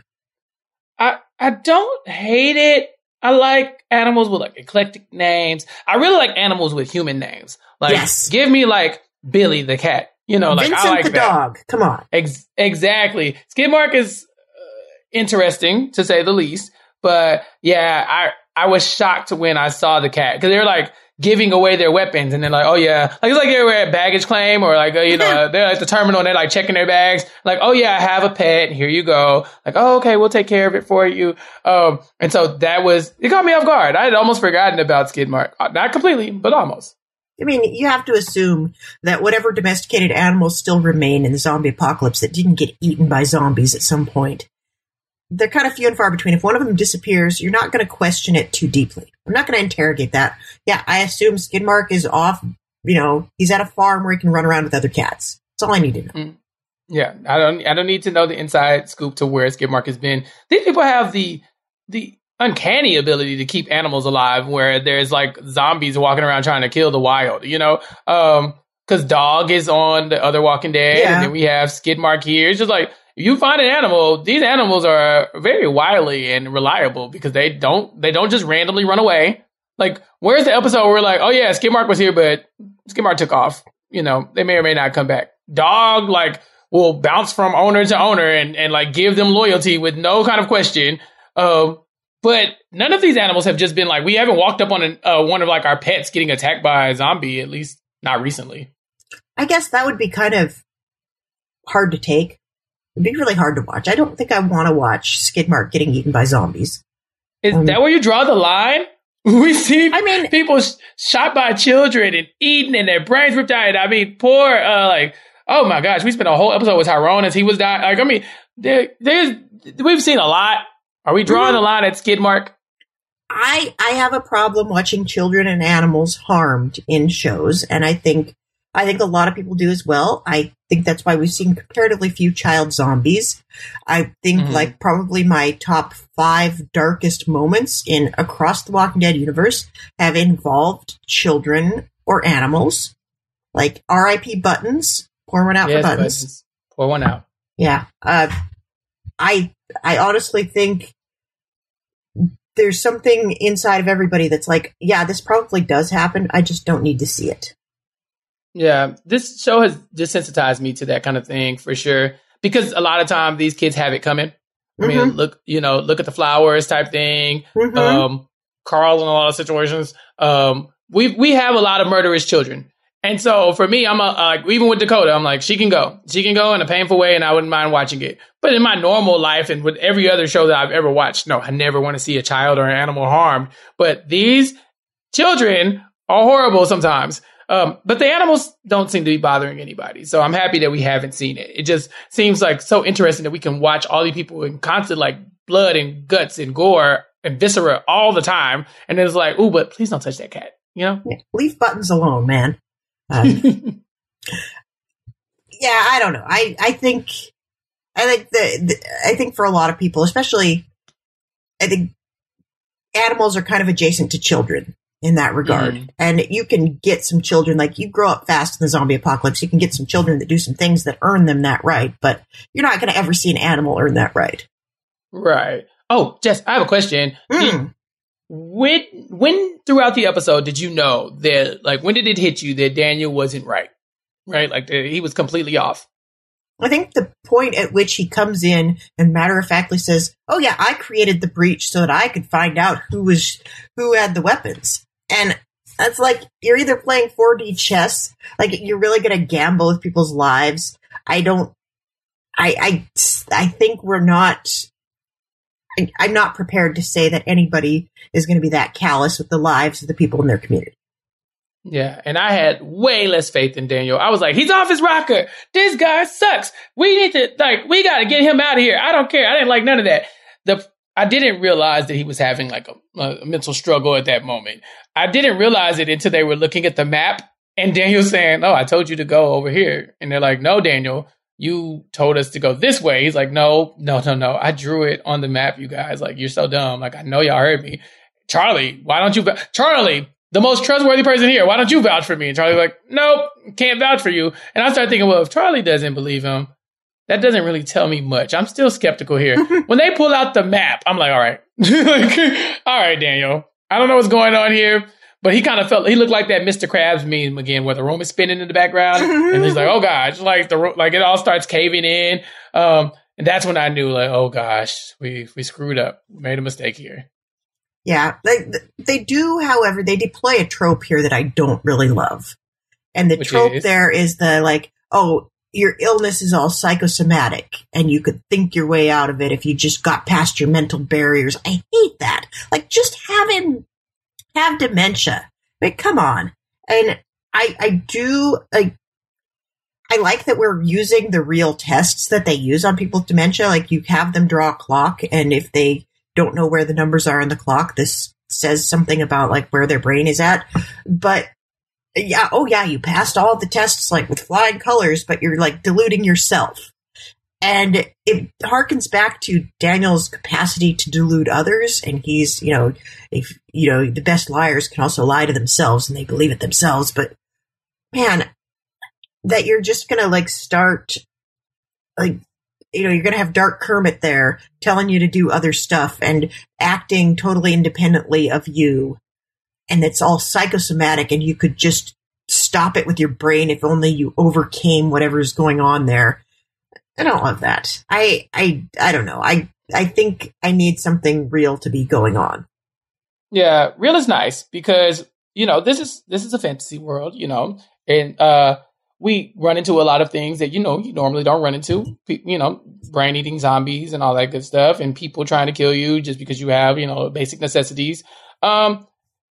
I don't hate it. I like animals with like eclectic names. I really like animals with human names. Like, yes. Give me like Billy the cat. You know, like Vincent I like the that. dog. Come on. Exactly. Skidmark is interesting to say the least. But yeah, I was shocked when I saw the cat because they're like giving away their weapons and then like, oh yeah, like it's like they were at baggage claim or like, you know, they're at the terminal and they're like checking their bags. Like, oh yeah, I have a pet. Here you go. Like, oh, okay, we'll take care of it for you. And so it caught me off guard. I had almost forgotten about Skidmark. Not completely, but almost. I mean, you have to assume that whatever domesticated animals still remain in the zombie apocalypse that didn't get eaten by zombies at some point, they're kind of few and far between. If one of them disappears, you're not going to question it too deeply. I'm not going to interrogate that. Yeah, I assume Skidmark is off, you know, he's at a farm where he can run around with other cats. That's all I need to know. Yeah, I don't need to know the inside scoop to where Skidmark has been. These people have the uncanny ability to keep animals alive where there's like zombies walking around trying to kill the wild, you know? Because Dog is on the other Walking Dead, and then we have Skidmark here. It's just like, you find an animal, these animals are very wily and reliable because they don't just randomly run away. Like, where's the episode where we're like, oh yeah, Skidmark was here, but Skidmark took off. You know, they may or may not come back. Dog, like, will bounce from owner to owner and like give them loyalty with no kind of question. But none of these animals have just been like, we haven't walked up on one of like our pets getting attacked by a zombie, at least not recently. I guess that would be kind of hard to take. It'd be really hard to watch. I don't think I want to watch Skidmark getting eaten by zombies. Is that where you draw the line? We see people shot by children and eaten and their brains ripped out. I mean, poor, oh my gosh, we spent a whole episode with Tyrone as he was dying. Like, I mean, we've seen a lot. Are we drawing the line at Skidmark? I have a problem watching children and animals harmed in shows, and I think a lot of people do as well. I think that's why we've seen comparatively few child zombies. I think like probably my top 5 darkest moments in across the Walking Dead universe have involved children or animals. Like R.I.P. Buttons. Pour one out for Buttons. Pour one out. Yeah. I honestly think there's something inside of everybody that's like, yeah, this probably does happen. I just don't need to see it. Yeah, this show has desensitized me to that kind of thing for sure. Because a lot of times these kids have it coming. I mean, look at the flowers type thing. Carl in a lot of situations. We have a lot of murderous children. And so for me, I'm even with Dakota, I'm like, she can go in a painful way and I wouldn't mind watching it. But in my normal life and with every other show that I've ever watched, no, I never want to see a child or an animal harmed. But these children are horrible sometimes. But the animals don't seem to be bothering anybody. So I'm happy that we haven't seen it. It just seems like so interesting that we can watch all these people in constant like blood and guts and gore and viscera all the time. And then it's like, ooh, but please don't touch that cat. You know? Yeah, leave Buttons alone, man. Yeah, I don't know. I think for a lot of people, especially, I think animals are kind of adjacent to children in that regard. And you can get some children, like you grow up fast in the zombie apocalypse, you can get some children that do some things that earn them that right, but you're not going to ever see an animal earn that right. Right. Oh, Jess, I have a question. When throughout the episode did you know that, like, when did it hit you that Daniel wasn't right? Right? Like, he was completely off. I think the point at which he comes in and matter-of-factly says, oh yeah, I created the breach so that I could find out who had the weapons. And that's like, you're either playing 4D chess, like you're really going to gamble with people's lives. I think I'm not prepared to say that anybody is going to be that callous with the lives of the people in their community. Yeah, and I had way less faith in Daniel. I was like, he's off his rocker. This guy sucks. We got to get him out of here. I don't care. I didn't like none of that. I didn't realize that he was having like a mental struggle at that moment. I didn't realize it until they were looking at the map and Daniel saying, oh, I told you to go over here. And they're like, no, Daniel, you told us to go this way. He's like, no. I drew it on the map, you guys. Like, you're so dumb. Like, I know y'all heard me. Charlie, why don't you, Charlie, the most trustworthy person here, why don't you vouch for me? And Charlie's like, nope, can't vouch for you. And I started thinking, well, if Charlie doesn't believe him, that doesn't really tell me much. I'm still skeptical here. When they pull out the map, I'm like, all right. All right, Daniel. I don't know what's going on here. But he kind of he looked like that Mr. Krabs meme again, where the room is spinning in the background. And he's like, oh gosh, like it all starts caving in. And that's when I knew, like, oh gosh, we screwed up. We made a mistake here. Yeah. They do, however, they deploy a trope here that I don't really love. And the trope there is the like, oh, your illness is all psychosomatic and you could think your way out of it if you just got past your mental barriers. I hate that. Like, just have dementia. Like, come on. And I like that we're using the real tests that they use on people with dementia. Like, you have them draw a clock, and if they don't know where the numbers are in the clock, this says something about like where their brain is at. But yeah, oh yeah, you passed all the tests like with flying colors, but you're like deluding yourself. And it harkens back to Daniel's capacity to delude others. And he's, the best liars can also lie to themselves and they believe it themselves. But man, that you're just going to like start, like, you're going to have Dark Kermit there telling you to do other stuff and acting totally independently of you. And it's all psychosomatic and you could just stop it with your brain if only you overcame whatever's going on there. I don't love that. I don't know. I think I need something real to be going on. Yeah, real is nice because, this is a fantasy world, and we run into a lot of things that, you normally don't run into, brain eating zombies and all that good stuff, and people trying to kill you just because you have, basic necessities. But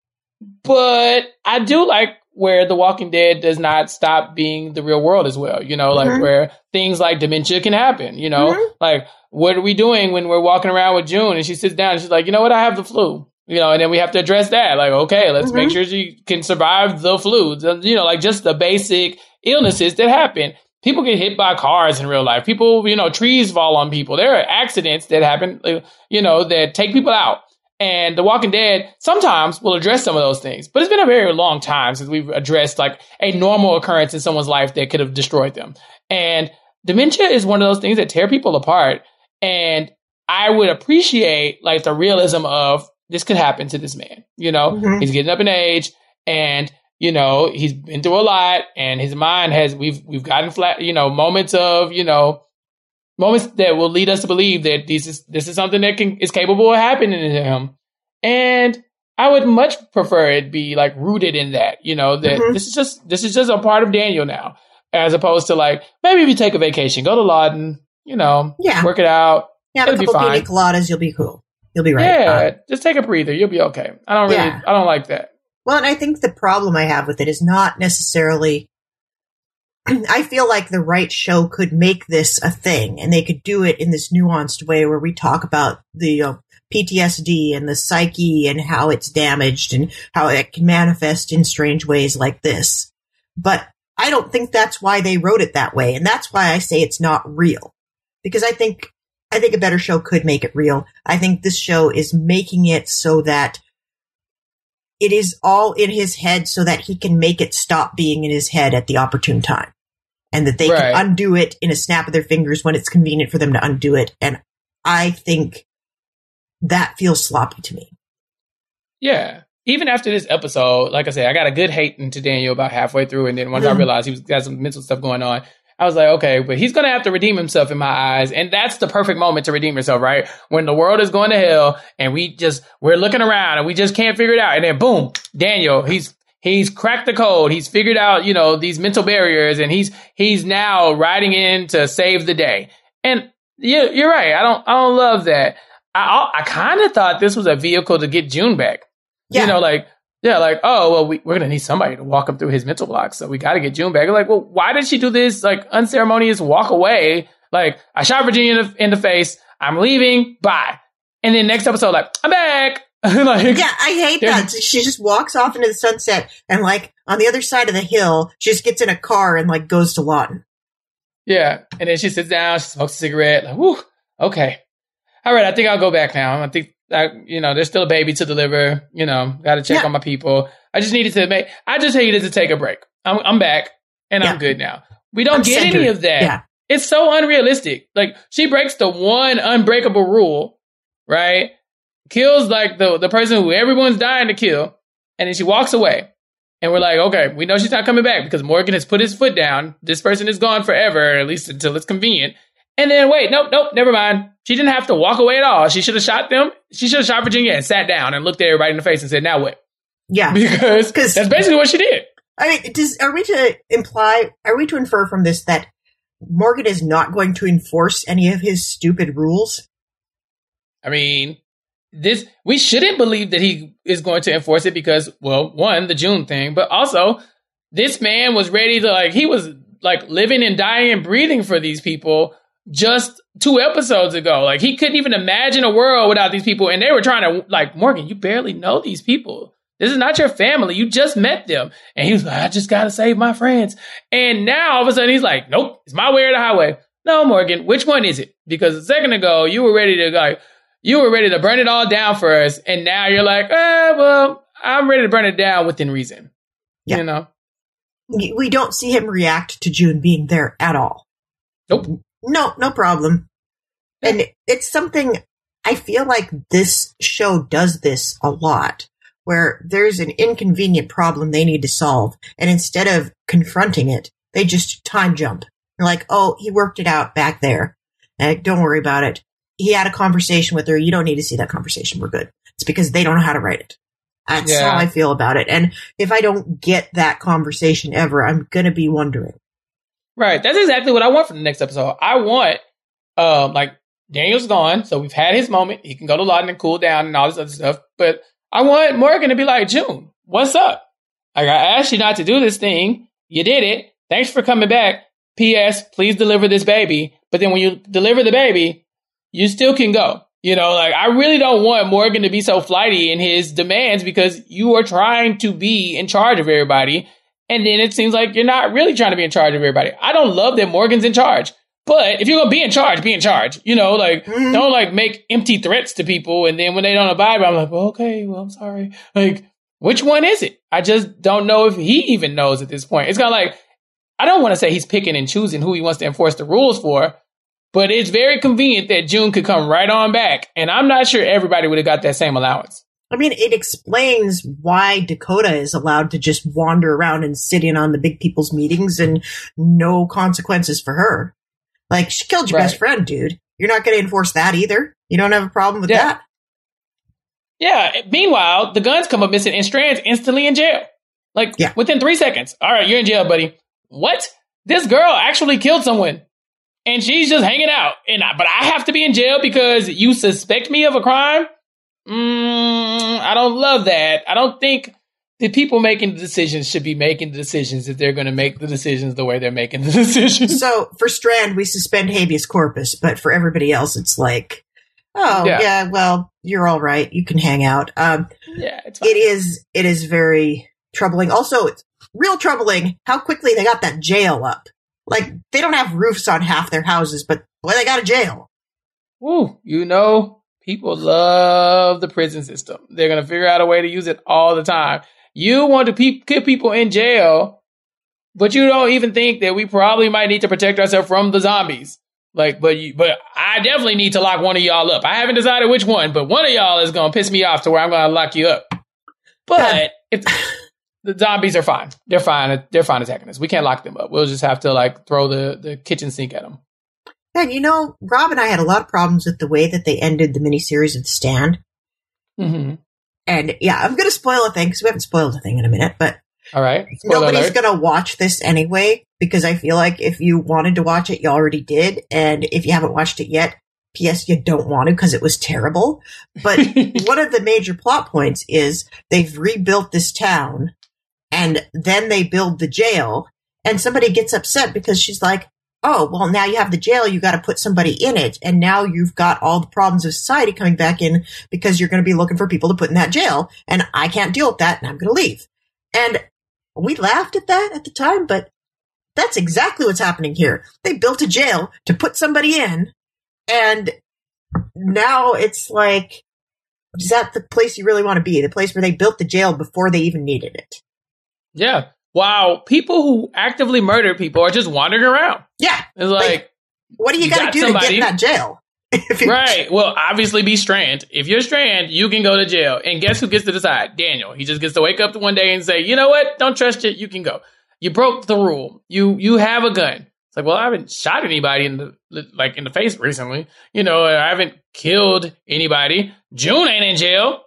I do like where The Walking Dead does not stop being the real world as well, like where things like dementia can happen, like what are we doing when we're walking around with June and she sits down and she's like, you know what, I have the flu, and then we have to address that. Like, okay, let's make sure she can survive the flu, like just the basic illnesses that happen. People get hit by cars in real life. People, trees fall on people. There are accidents that happen, that take people out. And The Walking Dead sometimes will address some of those things. But it's been a very long time since we've addressed like a normal occurrence in someone's life that could have destroyed them. And dementia is one of those things that tear people apart. And I would appreciate like the realism of this could happen to this man. He's getting up in age and, he's been through a lot and his mind we've gotten flat, moments of, moments that will lead us to believe that this is something that is capable of happening to him. And I would much prefer it be like rooted in that, that this is just a part of Daniel now, as opposed to like, maybe if you take a vacation, go to Lawton, work it out. Yeah, have a couple pina coladas, you'll be cool. You'll be right. Yeah, just take a breather. You'll be okay. I don't like that. Well, and I think the problem I have with it is not necessarily, I feel like the right show could make this a thing and they could do it in this nuanced way where we talk about the PTSD and the psyche and how it's damaged and how it can manifest in strange ways like this. But I don't think that's why they wrote it that way. And that's why I say it's not real, because I think a better show could make it real. I think this show is making it so that it is all in his head so that he can make it stop being in his head at the opportune time. And that they can undo it in a snap of their fingers when it's convenient for them to undo it. And I think that feels sloppy to me. Yeah. Even after this episode, like I said, I got a good hate into Daniel about halfway through. And then once I realized he got some mental stuff going on, I was like, okay, but he's going to have to redeem himself in my eyes. And that's the perfect moment to redeem yourself, right? When the world is going to hell and we're looking around and we just can't figure it out. And then boom, Daniel, he's cracked the code. He's figured out, these mental barriers, and he's now riding in to save the day. And you're right. I don't love that. I kind of thought this was a vehicle to get June back. Yeah. Oh, well, we're going to need somebody to walk him through his mental blocks. So we got to get June back. Like, well, why did she do this like unceremonious walk away? Like, I shot Virginia in the face. I'm leaving. Bye. And then next episode, like, I'm back. Like, yeah, I hate that. She just walks off into the sunset and like on the other side of the hill, she just gets in a car and like goes to Lawton. Yeah. And then she sits down, she smokes a cigarette. Like, whew, okay. All right. I think I'll go back now. I think, there's still a baby to deliver, got to check on my people. I just needed to take a break. I'm back and I'm good now. We don't get centered. Any of that. Yeah. It's so unrealistic. Like, she breaks the one unbreakable rule, right? Kills like the person who everyone's dying to kill, and then she walks away. And we're like, okay, we know she's not coming back because Morgan has put his foot down. This person is gone forever, at least until it's convenient. And then wait, nope, never mind. She didn't have to walk away at all. She should have shot them. She should have shot Virginia and sat down and looked at everybody in the face and said, now what? Yeah. Because that's basically what she did. I mean, are we to infer from this that Morgan is not going to enforce any of his stupid rules? I mean, we shouldn't believe that he is going to enforce it because, well, one, the June thing, but also this man was ready to he was living and dying and breathing for these people just 2 episodes ago. Like, he couldn't even imagine a world without these people. And they were trying to Morgan, you barely know these people. This is not your family. You just met them. And he was like, I just got to save my friends. And now all of a sudden he's like, nope, it's my way or the highway. No, Morgan, which one is it? Because a second ago you were ready to burn it all down for us. And now you're like, well, I'm ready to burn it down within reason. Yeah. We don't see him react to June being there at all. Nope. No problem. And it's something, I feel like this show does this a lot, where there's an inconvenient problem they need to solve. And instead of confronting it, they just time jump. They're like, oh, he worked it out back there. Don't worry about it. He had a conversation with her. You don't need to see that conversation. We're good. It's because they don't know how to write it. That's how I feel about it. And if I don't get that conversation ever, I'm going to be wondering. Right. That's exactly what I want from the next episode. I want, like, Daniel's gone, so we've had his moment. He can go to Lawton and cool down and all this other stuff. But I want Morgan to be like, June, what's up? Like, I asked you not to do this thing. You did it. Thanks for coming back. P.S. Please deliver this baby. But then when you deliver the baby, you still can go. You know, like, I really don't want Morgan to be so flighty in his demands because you are trying to be in charge of everybody. And then it seems like you're not really trying to be in charge of everybody. I don't love that Morgan's in charge. But if you're going to be in charge, be in charge. You know, like, don't, like, make empty threats to people. And then when they don't abide, I'm like, well, okay, well, I'm sorry. Like, which one is it? I just don't know if he even knows at this point. It's kind of like, I don't want to say he's picking and choosing who he wants to enforce the rules for. But it's very convenient that June could come right on back. And I'm not sure everybody would have got that same allowance. I mean, it explains why Dakota is allowed to just wander around and sit in on the big people's meetings and no consequences for her. Like, she killed your best friend, dude. You're not going to enforce that either. You don't have a problem with that. Yeah. Meanwhile, the guns come up missing and Strand's instantly in jail. Like, within 3 seconds. All right, you're in jail, buddy. What? This girl actually killed someone. And she's just hanging out. But I have to be in jail because you suspect me of a crime? I don't love that. I don't think the people making the decisions should be making the decisions if they're going to make the decisions the way they're making the decisions. So for Strand, we suspend habeas corpus, but for everybody else, it's like, oh, yeah well, you're all right. You can hang out. It's fine. It is very troubling. Also, it's real troubling how quickly they got that jail up. Like, they don't have roofs on half their houses, but boy, they got a jail. Ooh, you know, people love the prison system. They're going to figure out a way to use it all the time. You want to keep people in jail, but you don't even think that we probably might need to protect ourselves from the zombies. Like, but I definitely need to lock one of y'all up. I haven't decided which one, but one of y'all is going to piss me off to where I'm going to lock you up. But the zombies are fine. They're fine. They're fine attacking us. We can't lock them up. We'll just have to, like, throw the kitchen sink at them. And, you know, Rob and I had a lot of problems with the way that they ended the miniseries of The Stand. Mm-hmm. And, yeah, I'm going to spoil a thing because we haven't spoiled a thing in a minute. But all right, nobody's going to watch this anyway because I feel like if you wanted to watch it, you already did. And if you haven't watched it yet, P.S. you don't want to because it was terrible. But one of the major plot points is they've rebuilt this town. And then they build the jail, and somebody gets upset because she's like, oh, well, now you have the jail, you got to put somebody in it, and now you've got all the problems of society coming back in because you're going to be looking for people to put in that jail, and I can't deal with that, and I'm going to leave. And we laughed at that at the time, but that's exactly what's happening here. They built a jail to put somebody in, and now it's like, is that the place you really want to be? The place where they built the jail before they even needed it. Yeah. Wow. People who actively murder people are just wandering around. Yeah. It's like what do you got to do to get in that jail? Right. Well, obviously be Strand. If you're Strand, you can go to jail. And guess who gets to decide? Daniel. He just gets to wake up one day and say, you know what? Don't trust you. You can go. You broke the rule. You have a gun. It's like, well, I haven't shot anybody in the face recently. You know, I haven't killed anybody. June ain't in jail.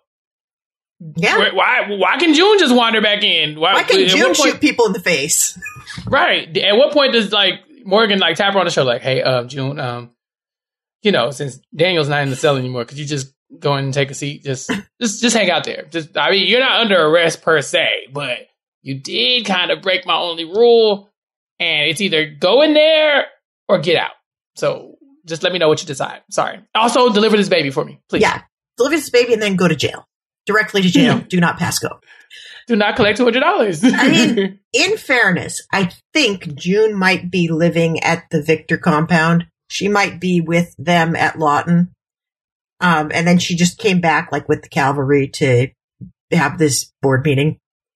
Yeah. Why can June just wander back in? Why can June shoot people in the face? Right. At what point does like Morgan like tap her on the shoulder like, hey, June, you know, since Daniel's not in the cell anymore, could you just go in and take a seat? Just hang out there. I mean, you're not under arrest per se, but you did kind of break my only rule, and it's either go in there or get out. So just let me know what you decide. Sorry. Also, deliver this baby for me, please. Yeah. Deliver this baby and then go to jail. Directly to jail. Do not pass go. Do not collect $200. I mean, in fairness, I think June might be living at the Victor compound. She might be with them at Lawton. And then she just came back like with the cavalry to have this board meeting.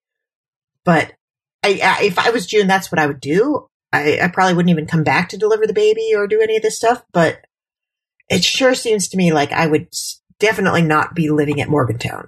But if I was June, that's what I would do. I probably wouldn't even come back to deliver the baby or do any of this stuff. But it sure seems to me like I would definitely not be living at Morgantown.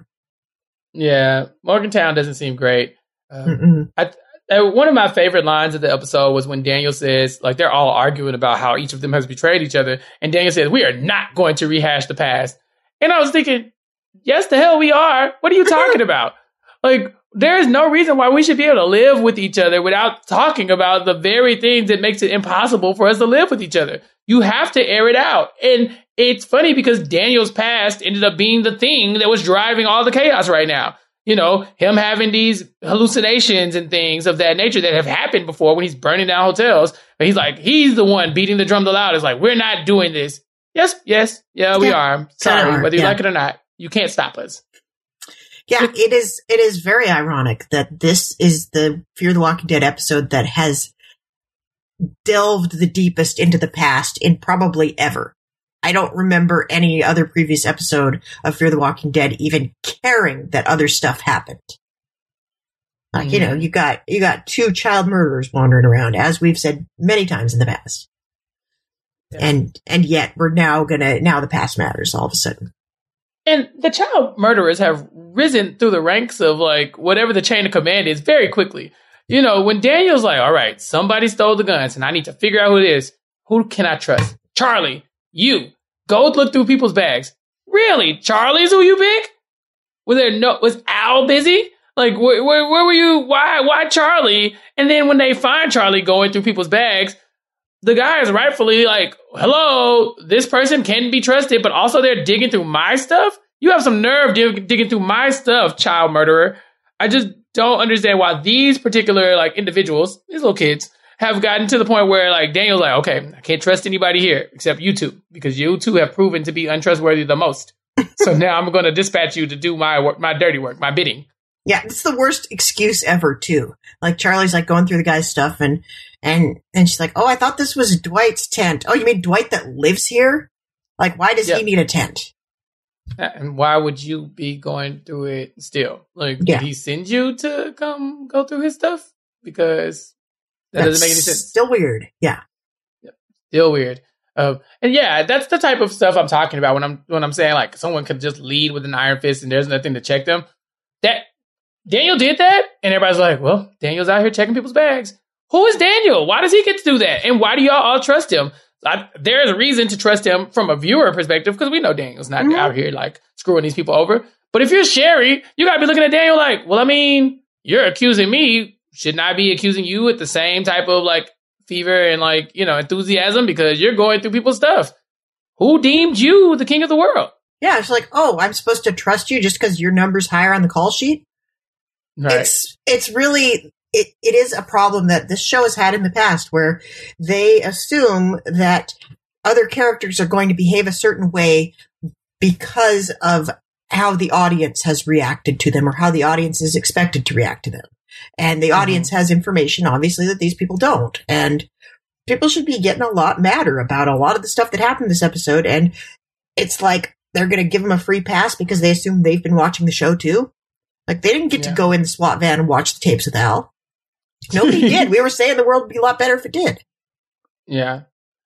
Yeah, Morgantown doesn't seem great. One of my favorite lines of the episode was when Daniel says, like, they're all arguing about how each of them has betrayed each other. And Daniel says, we are not going to rehash the past. And I was thinking, yes, the hell we are. What are you talking about? Like, there is no reason why we should be able to live with each other without talking about the very things that makes it impossible for us to live with each other. You have to air it out. And it's funny because Daniel's past ended up being the thing that was driving all the chaos right now. You know, him having these hallucinations and things of that nature that have happened before when he's burning down hotels. But he's the one beating the drum the loudest. Like, we're not doing this. Yes, we are. Sorry, whether you like it or not. You can't stop us. Yeah, it is very ironic that this is the Fear the Walking Dead episode that has delved the deepest into the past in probably ever. I don't remember any other previous episode of Fear the Walking Dead even caring that other stuff happened. Like, you know, you got 2 child murderers wandering around, as we've said many times in the past. Yeah. And yet we're now the past matters all of a sudden. And the child murderers have risen through the ranks of like whatever the chain of command is very quickly. You know, when Daniel's like, all right, somebody stole the guns and I need to figure out who it is. Who can I trust? Charlie, you go look through people's bags. Really? Charlie's who you pick? Was Al busy? Like, where were you? Why Charlie? And then when they find Charlie going through people's bags, the guy is rightfully like, hello, this person can be trusted, but also they're digging through my stuff? You have some nerve digging through my stuff, child murderer. I just don't understand why these particular like individuals, these little kids, have gotten to the point where like Daniel's like, okay, I can't trust anybody here except you two, because you two have proven to be untrustworthy the most. So now I'm going to dispatch you to do my work, my dirty work, my bidding. Yeah, it's the worst excuse ever, too. Like, Charlie's, like, going through the guy's stuff, and she's like, oh, I thought this was Dwight's tent. Oh, you mean Dwight that lives here? Like, why does he need a tent? And why would you be going through it still? Like, did he send you to come go through his stuff? Because that doesn't make any sense. Still weird. Yeah. Still weird. And yeah, that's the type of stuff I'm talking about when I'm saying, like, someone could just lead with an iron fist and there's nothing to check them. That Daniel did that, and everybody's like, well, Daniel's out here checking people's bags. Who is Daniel? Why does he get to do that? And why do y'all all trust him? There's a reason to trust him from a viewer perspective, because we know Daniel's not out here, like, screwing these people over. But if you're Sherry, you got to be looking at Daniel like, well, I mean, you're accusing me. Shouldn't I be accusing you with the same type of, like, fever and, like, you know, enthusiasm because you're going through people's stuff? Who deemed you the king of the world? Yeah, it's like, oh, I'm supposed to trust you just because your number's higher on the call sheet? Right. It's really, it is a problem that this show has had in the past, where they assume that other characters are going to behave a certain way because of how the audience has reacted to them, or how the audience is expected to react to them. And the audience has information, obviously, that these people don't. And people should be getting a lot madder about a lot of the stuff that happened this episode. And it's like they're going to give them a free pass because they assume they've been watching the show too. Like, they didn't get to go in the SWAT van and watch the tapes with Al. Nobody did. We were saying the world would be a lot better if it did. Yeah.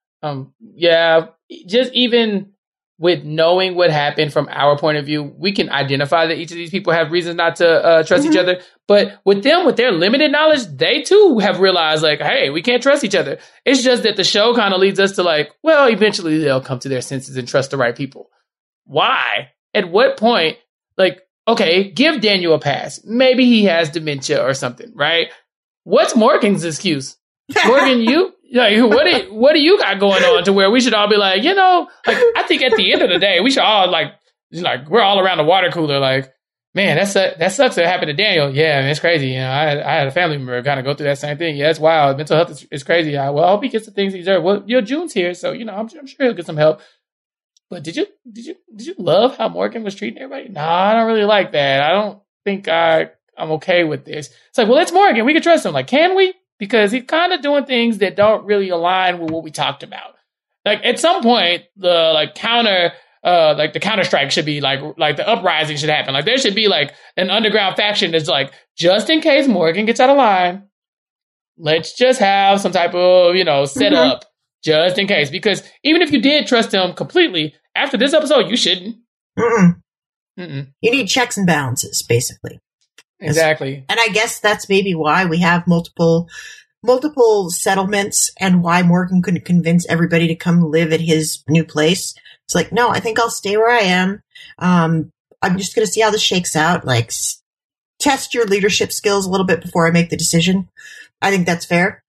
Just even with knowing what happened from our point of view, we can identify that each of these people have reasons not to trust each other. But with them, with their limited knowledge, they too have realized, like, hey, we can't trust each other. It's just that the show kind of leads us to, like, well, eventually they'll come to their senses and trust the right people. Why? At what point? Like, okay, give Daniel a pass. Maybe he has dementia or something, right? What's Morgan's excuse? Morgan, you, like, what do you got going on to where we should all be like, you know, like, I think at the end of the day, we should all like we're all around the water cooler, like, man, that sucks that happened to Daniel. Yeah, man, it's crazy. You know, I had a family member kind of go through that same thing. Yeah, it's wild. Mental health is crazy. I hope he gets the things he deserves. Well, June's here, so, you know, I'm sure he'll get some help. But did you love how Morgan was treating everybody? No, I don't really like that. I don't think I'm okay with this. It's like, well, it's Morgan. We can trust him. Like, can we? Because he's kind of doing things that don't really align with what we talked about. Like, at some point, the counter strike should be like the uprising should happen. Like, there should be like an underground faction that's like, just in case Morgan gets out of line, let's just have some type of, you know, set up just in case. Because even if you did trust him completely, after this episode, you shouldn't. You need checks and balances, basically. Exactly. And I guess that's maybe why we have multiple settlements, and why Morgan couldn't convince everybody to come live at his new place. It's like, no, I think I'll stay where I am. I'm just going to see how this shakes out. Like, test your leadership skills a little bit before I make the decision. I think that's fair.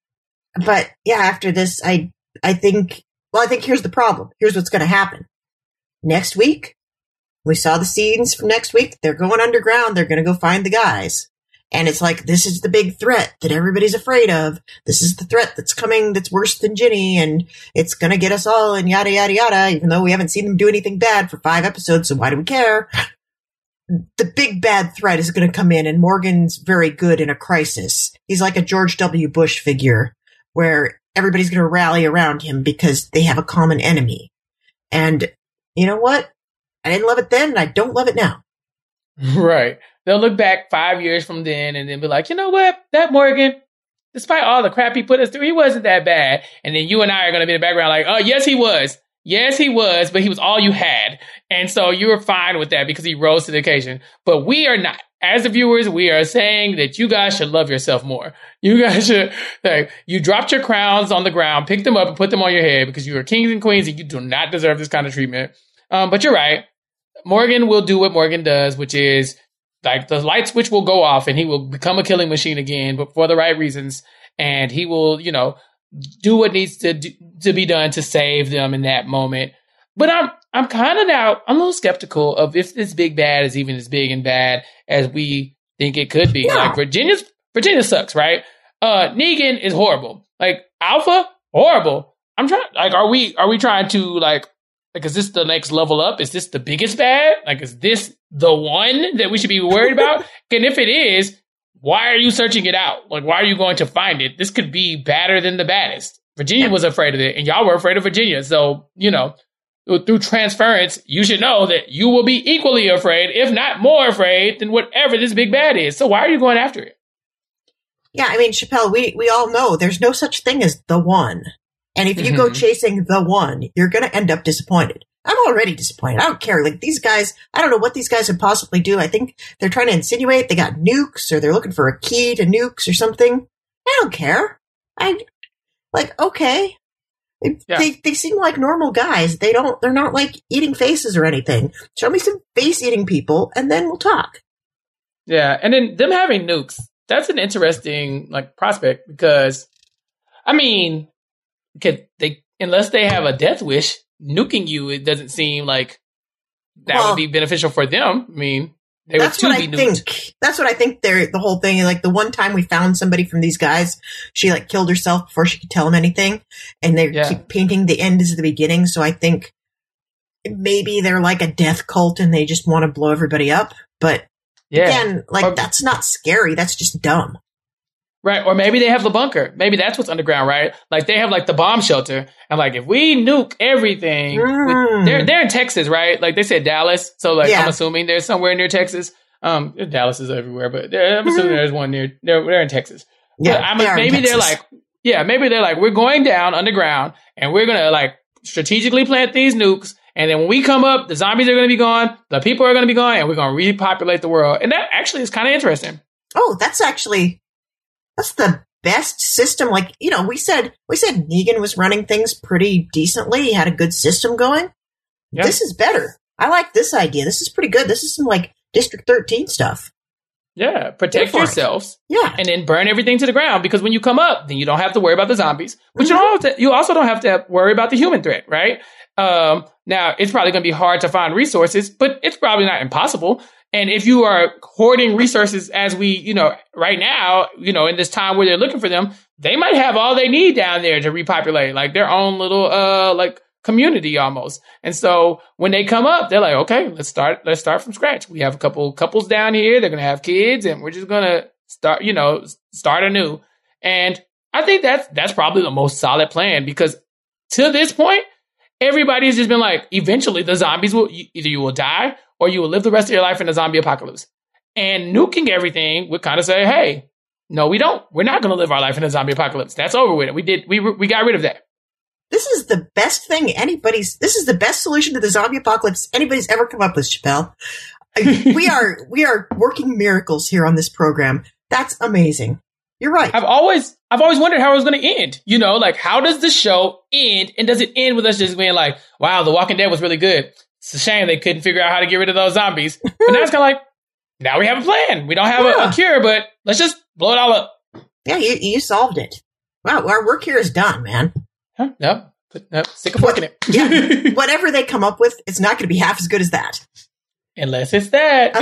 But yeah, after this, I think here's the problem. Here's what's going to happen. Next week, we saw the scenes from next week. They're going underground. They're going to go find the guys. And it's like, this is the big threat that everybody's afraid of. This is the threat that's coming that's worse than Ginny, and it's going to get us all, and yada, yada, yada, even though we haven't seen them do anything bad for 5 episodes, so why do we care? The big bad threat is going to come in, and Morgan's very good in a crisis. He's like a George W. Bush figure, where everybody's going to rally around him because they have a common enemy. And you know what? I didn't love it then, and I don't love it now. Right. They'll look back 5 years from then and then be like, you know what? That Morgan, despite all the crap he put us through, he wasn't that bad. And then you and I are going to be in the background like, oh, yes, he was. Yes, he was, but he was all you had. And so you were fine with that because he rose to the occasion. But we are not. As the viewers, we are saying that you guys should love yourself more. You guys should, like, you dropped your crowns on the ground, picked them up and put them on your head because you are kings and queens and you do not deserve this kind of treatment. But you're right. Morgan will do what Morgan does, which is, like, the light switch will go off and he will become a killing machine again, but for the right reasons. And he will, you know, do what needs to be done to save them in that moment. But I'm kind of now, I'm a little skeptical of if this big bad is even as big and bad as we think it could be. Yeah. Like, Virginia sucks, right? Negan is horrible. Like, Alpha, horrible. I'm trying, like, are we trying to, like, is this the next level up? Is this the biggest bad? Like, is this the one that we should be worried about? And if it is, why are you searching it out? Like, why are you going to find it? This could be badder than the baddest. Virginia was afraid of it, and y'all were afraid of Virginia. So, you know, through transference, you should know that you will be equally afraid, if not more afraid, than whatever this big bad is. So why are you going after it? Yeah, I mean, Chappelle, we all know there's no such thing as the one. And if you go chasing the one, you're going to end up disappointed. I'm already disappointed. I don't care. Like, these guys, I don't know what these guys would possibly do. I think they're trying to insinuate they got nukes, or they're looking for a key to nukes or something. I don't care. Okay. They seem like normal guys. They're not like eating faces or anything. Show me some face eating people and then we'll talk. Yeah. And then them having nukes, that's an interesting, like, prospect because, I mean, unless they have a death wish, nuking you, it doesn't seem like that would be beneficial for them. I mean, they would too be nuked. That's what I think. The whole thing, like, the one time we found somebody from these guys, she, like, killed herself before she could tell them anything, and they keep painting the end as the beginning. So I think maybe they're like a death cult and they just want to blow everybody up. But again, like, that's not scary. That's just dumb. Right. Or maybe they have the bunker. Maybe that's what's underground, right? Like, they have, like, the bomb shelter. And, like, if we nuke everything, they're in Texas, right? Like, they said Dallas. So, like, I'm assuming they're somewhere near Texas. Dallas is everywhere, but I'm assuming there's one near, they're in Texas. Yeah. Maybe they're like, we're going down underground and we're going to, like, strategically plant these nukes. And then when we come up, the zombies are going to be gone. The people are going to be gone, and we're going to repopulate the world. And that actually is kind of interesting. Oh, that's the best system. Like, you know, we said Negan was running things pretty decently. He had a good system going. Yep. This is better. I like this idea. This is pretty good. This is some, like, District 13 stuff. Yeah. Protect yourselves. Yeah. And then burn everything to the ground, because when you come up, then you don't have to worry about the zombies. But you also don't have to worry about the human threat, right? Now, it's probably going to be hard to find resources, but it's probably not impossible. And if you are hoarding resources as we, you know, right now, you know, in this time where they're looking for them, they might have all they need down there to repopulate, like, their own little, like, community almost. And so when they come up, they're like, okay, let's start from scratch. We have a couple couples down here. They're going to have kids, and we're just going to start anew. And I think that's probably the most solid plan, because to this point, everybody's just been like, eventually the zombies you will die, or you will live the rest of your life in a zombie apocalypse. And nuking everything would kind of say, hey, no, we don't. We're not going to live our life in a zombie apocalypse. That's over with. We got rid of that. This is the best thing this is the best solution to the zombie apocalypse anybody's ever come up with, Chappelle. We are working miracles here on this program. That's amazing. You're right. I've always wondered how it was going to end. You know, like, how does the show end? And does it end with us just being like, wow, The Walking Dead was really good. It's a shame they couldn't figure out how to get rid of those zombies. But now it's kind of like, now we have a plan. We don't have a cure, but let's just blow it all up. Yeah, you solved it. Wow, our work here is done, man. Huh? Yep. Stick a fork in it. Yeah, whatever they come up with, it's not going to be half as good as that. Unless it's that.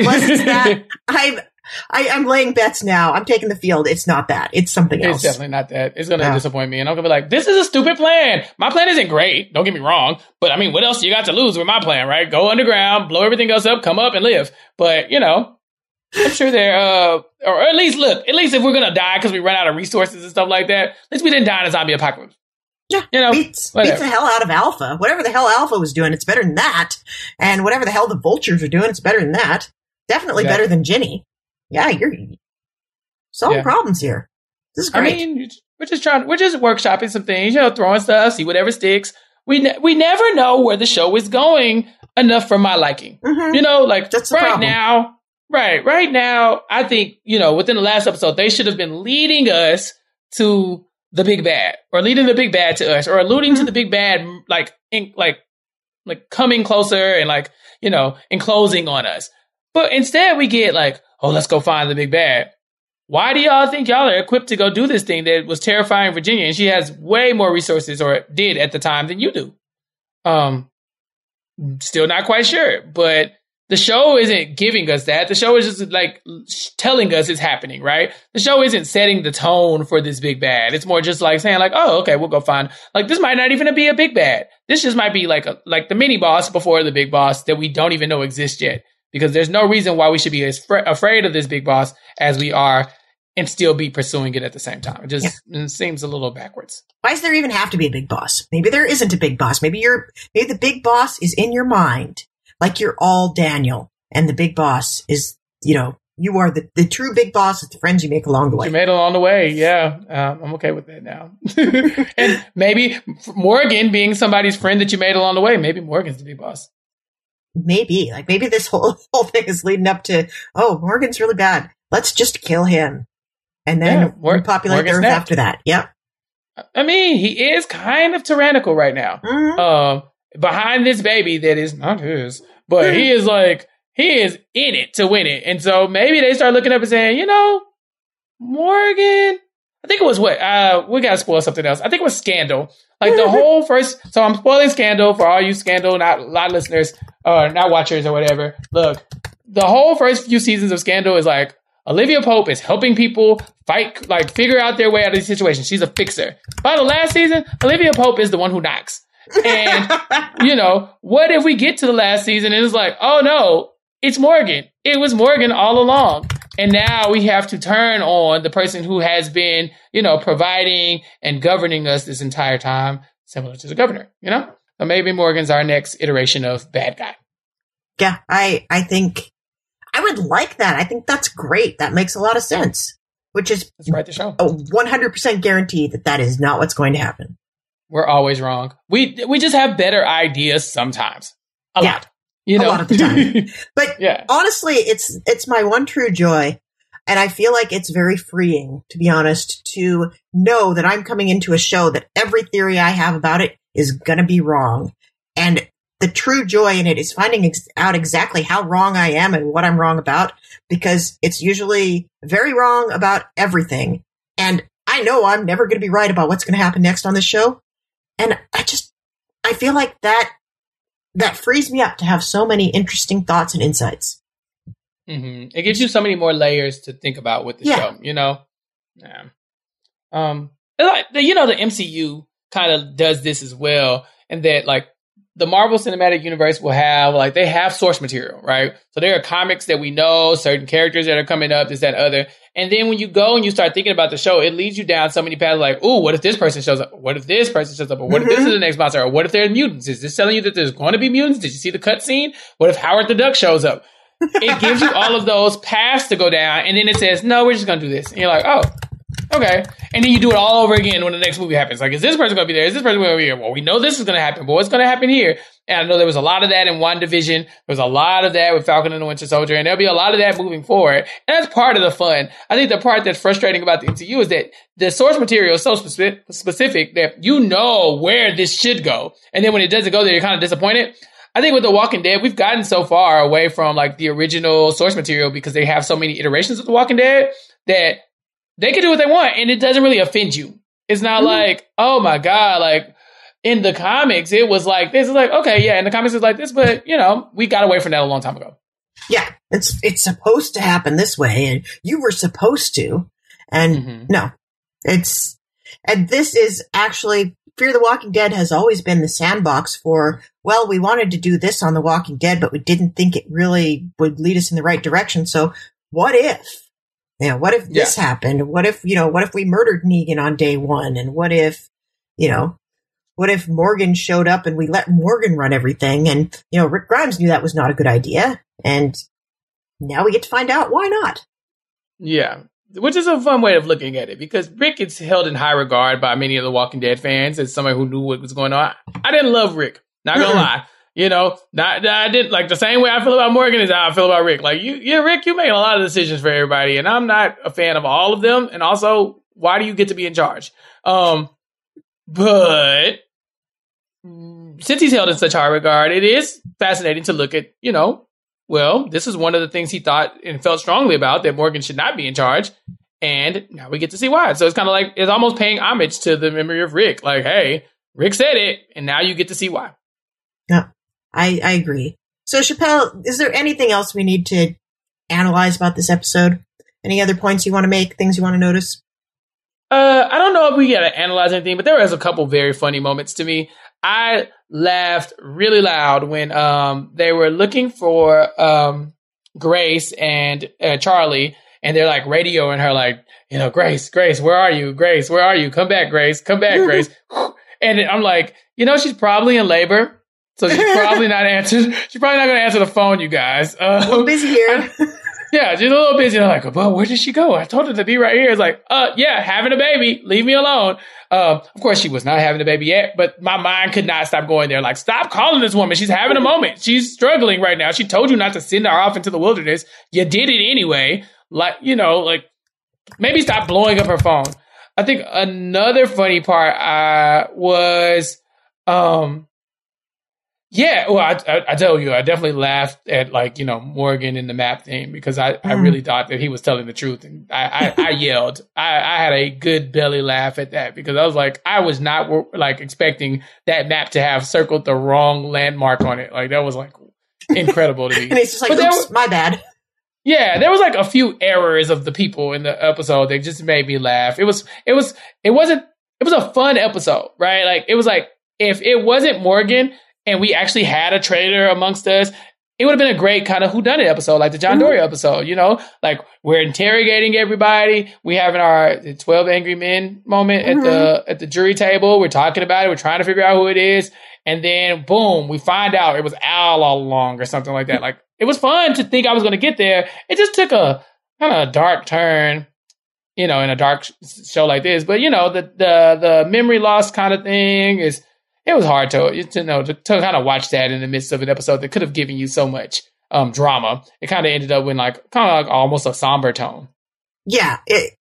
I'm laying bets now. I'm taking the field. It's not that. It's something else. It's definitely not that. It's going to disappoint me. And I'm going to be like, this is a stupid plan. My plan isn't great. Don't get me wrong. But I mean, what else you got to lose with my plan, right? Go underground, blow everything else up, come up and live. But, I'm sure or at least if we're going to die because we run out of resources and stuff like that, at least we didn't die in a zombie apocalypse. Yeah, beats the hell out of Alpha. Whatever the hell Alpha was doing, it's better than that. And whatever the hell the Vultures are doing, it's better than that. Definitely better than Ginny. Yeah, you're solving problems here. This is great. I mean, we're just workshopping some things, throwing stuff, see whatever sticks. We never know where the show is going enough for my liking. Mm-hmm. That's the problem. Right now, I think, within the last episode, they should have been leading us to the big bad, or leading the big bad to us, or alluding to the big bad, like coming closer and enclosing on us. But instead we get let's go find the big bad. Why do y'all think y'all are equipped to go do this thing that was terrifying Virginia? And she has way more resources, or did at the time, than you do. Still not quite sure, but the show isn't giving us that. The show is just telling us it's happening, right? The show isn't setting the tone for this big bad. It's more just saying oh, okay, we'll go find, this might not even be a big bad. This just might be like the mini boss before the big boss that we don't even know exists yet. Because there's no reason why we should be as afraid of this big boss as we are and still be pursuing it at the same time. It just seems a little backwards. Why does there even have to be a big boss? Maybe there isn't a big boss. Maybe the big boss is in your mind. Like you're all Daniel. And the big boss is, you are the true big boss. It's the friends you make along the way. You made along the way. Yeah. I'm okay with that now. And maybe Morgan being somebody's friend that you made along the way, maybe Morgan's the big boss. Maybe this whole thing is leading up to, Morgan's really bad. Let's just kill him. And then repopulate the Earth after that. Yep. I mean, he is kind of tyrannical right now. Mm-hmm. Behind this baby that is not his, but he is he is in it to win it. And so maybe they start looking up and saying, Morgan, I think it was we got to spoil something else. I think it was Scandal. The whole first, so I'm spoiling Scandal for all you Scandal, not listeners, not watchers or whatever. Look, the whole first few seasons of Scandal is Olivia Pope is helping people fight, figure out their way out of these situations. She's a fixer. By the last season, Olivia Pope is the one who knocks. And, what if we get to the last season and it's oh no, it's Morgan. It was Morgan all along. And now we have to turn on the person who has been, providing and governing us this entire time, similar to the governor, So maybe Morgan's our next iteration of bad guy. Yeah, I think I would like that. I think that's great. That makes a lot of sense, which is Let's write the show. A 100% guarantee that is not what's going to happen. We're always wrong. We just have better ideas sometimes. A lot. A lot of the time. But honestly, it's my one true joy. And I feel like it's very freeing, to be honest, to know that I'm coming into a show that every theory I have about it is going to be wrong. And the true joy in it is finding out exactly how wrong I am and what I'm wrong about, because it's usually very wrong about everything. And I know I'm never going to be right about what's going to happen next on this show. And I feel like that frees me up to have so many interesting thoughts and insights. Mm-hmm. It gives you so many more layers to think about with the show, Yeah. The MCU kind of does this as well. And that the Marvel Cinematic Universe will have they have source material, right? So there are comics that we know, certain characters that are coming up, this, that, other. And then when you go and you start thinking about the show, it leads you down so many paths ooh, what if this person shows up? What if this person shows up? Or what if this is the next monster? Or what if there's mutants? Is this telling you that there's going to be mutants? Did you see the cutscene? What if Howard the Duck shows up? It gives you all of those paths to go down. And then it says, no, we're just going to do this. And you're oh, okay. And then you do it all over again when the next movie happens. Is this person going to be there? Is this person going to be here? Well, we know this is going to happen, but what's going to happen here? And I know there was a lot of that in WandaVision. There was a lot of that with Falcon and the Winter Soldier. And there'll be a lot of that moving forward. And that's part of the fun. I think the part that's frustrating about the MCU is that the source material is so specific that you know where this should go. And then when it doesn't go there, you're kind of disappointed. I think with The Walking Dead, we've gotten so far away from like the original source material because they have so many iterations of The Walking Dead that they can do what they want and it doesn't really offend you. It's not like, oh my God, like in the comics, it was like this. Is like, okay, yeah, in the comics it's like this, but you know, we got away from that a long time ago. Yeah, it's supposed to happen this way, and you were supposed to. And no, and this is actually, Fear the Walking Dead has always been the sandbox for, well, we wanted to do this on The Walking Dead, but we didn't think it really would lead us in the right direction. So what if? What if this happened? What if we murdered Negan on day one? And what if Morgan showed up and we let Morgan run everything? And, Rick Grimes knew that was not a good idea. And now we get to find out why not. Yeah. Which is a fun way of looking at it because Rick is held in high regard by many of the Walking Dead fans as somebody who knew what was going on. I didn't love Rick. Not gonna lie. I didn't like the same way I feel about Morgan is how I feel about Rick. Like Rick, you making a lot of decisions for everybody, and I'm not a fan of all of them. And also, why do you get to be in charge? But since he's held in such high regard, it is fascinating to look at, well, this is one of the things he thought and felt strongly about, that Morgan should not be in charge. And now we get to see why. So it's kind of like, it's almost paying homage to the memory of Rick. Like, hey, Rick said it, and now you get to see why. Yeah, I agree. So, Chappelle, is there anything else we need to analyze about this episode? Any other points you want to make, things you want to notice? I don't know if we got to analyze anything, but there was a couple very funny moments to me. I laughed really loud when they were looking for Grace and Charlie, and they're like radioing her, like, Grace, where are you? Grace, where are you? Come back, Grace. Come back, Grace. And I'm like, she's probably in labor, so she's probably not answering. She's probably not going to answer the phone, you guys. A little busy here. Yeah, she's a little busy. I'm like, well, where did she go? I told her to be right here. It's like, yeah, having a baby. Leave me alone. Of course, she was not having a baby yet, but my mind could not stop going there. Like, stop calling this woman. She's having a moment. She's struggling right now. She told you not to send her off into the wilderness. You did it anyway. Like, maybe stop blowing up her phone. I think another funny part was, yeah, well, I tell you, I definitely laughed at Morgan in the map thing because I really thought that he was telling the truth, and I yelled. I had a good belly laugh at that because I was like, I was not expecting that map to have circled the wrong landmark on it. Like that was incredible to me. And it's just like, oops, my bad. Yeah, there was a few errors of the people in the episode that just made me laugh. It was a fun episode, right? Like it was like if it wasn't Morgan and we actually had a traitor amongst us, it would have been a great kind of whodunit episode, like the John Dorie episode, like we're interrogating everybody. We having our 12 Angry Men moment at the jury table. We're talking about it. We're trying to figure out who it is. And then boom, we find out it was Al all along or something like that. Like it was fun to think I was going to get there. It just took a kind of dark turn, in a dark show like this. But the memory loss kind of thing it was hard to kind of watch that in the midst of an episode that could have given you so much drama. It kind of ended up in almost a somber tone. Yeah, it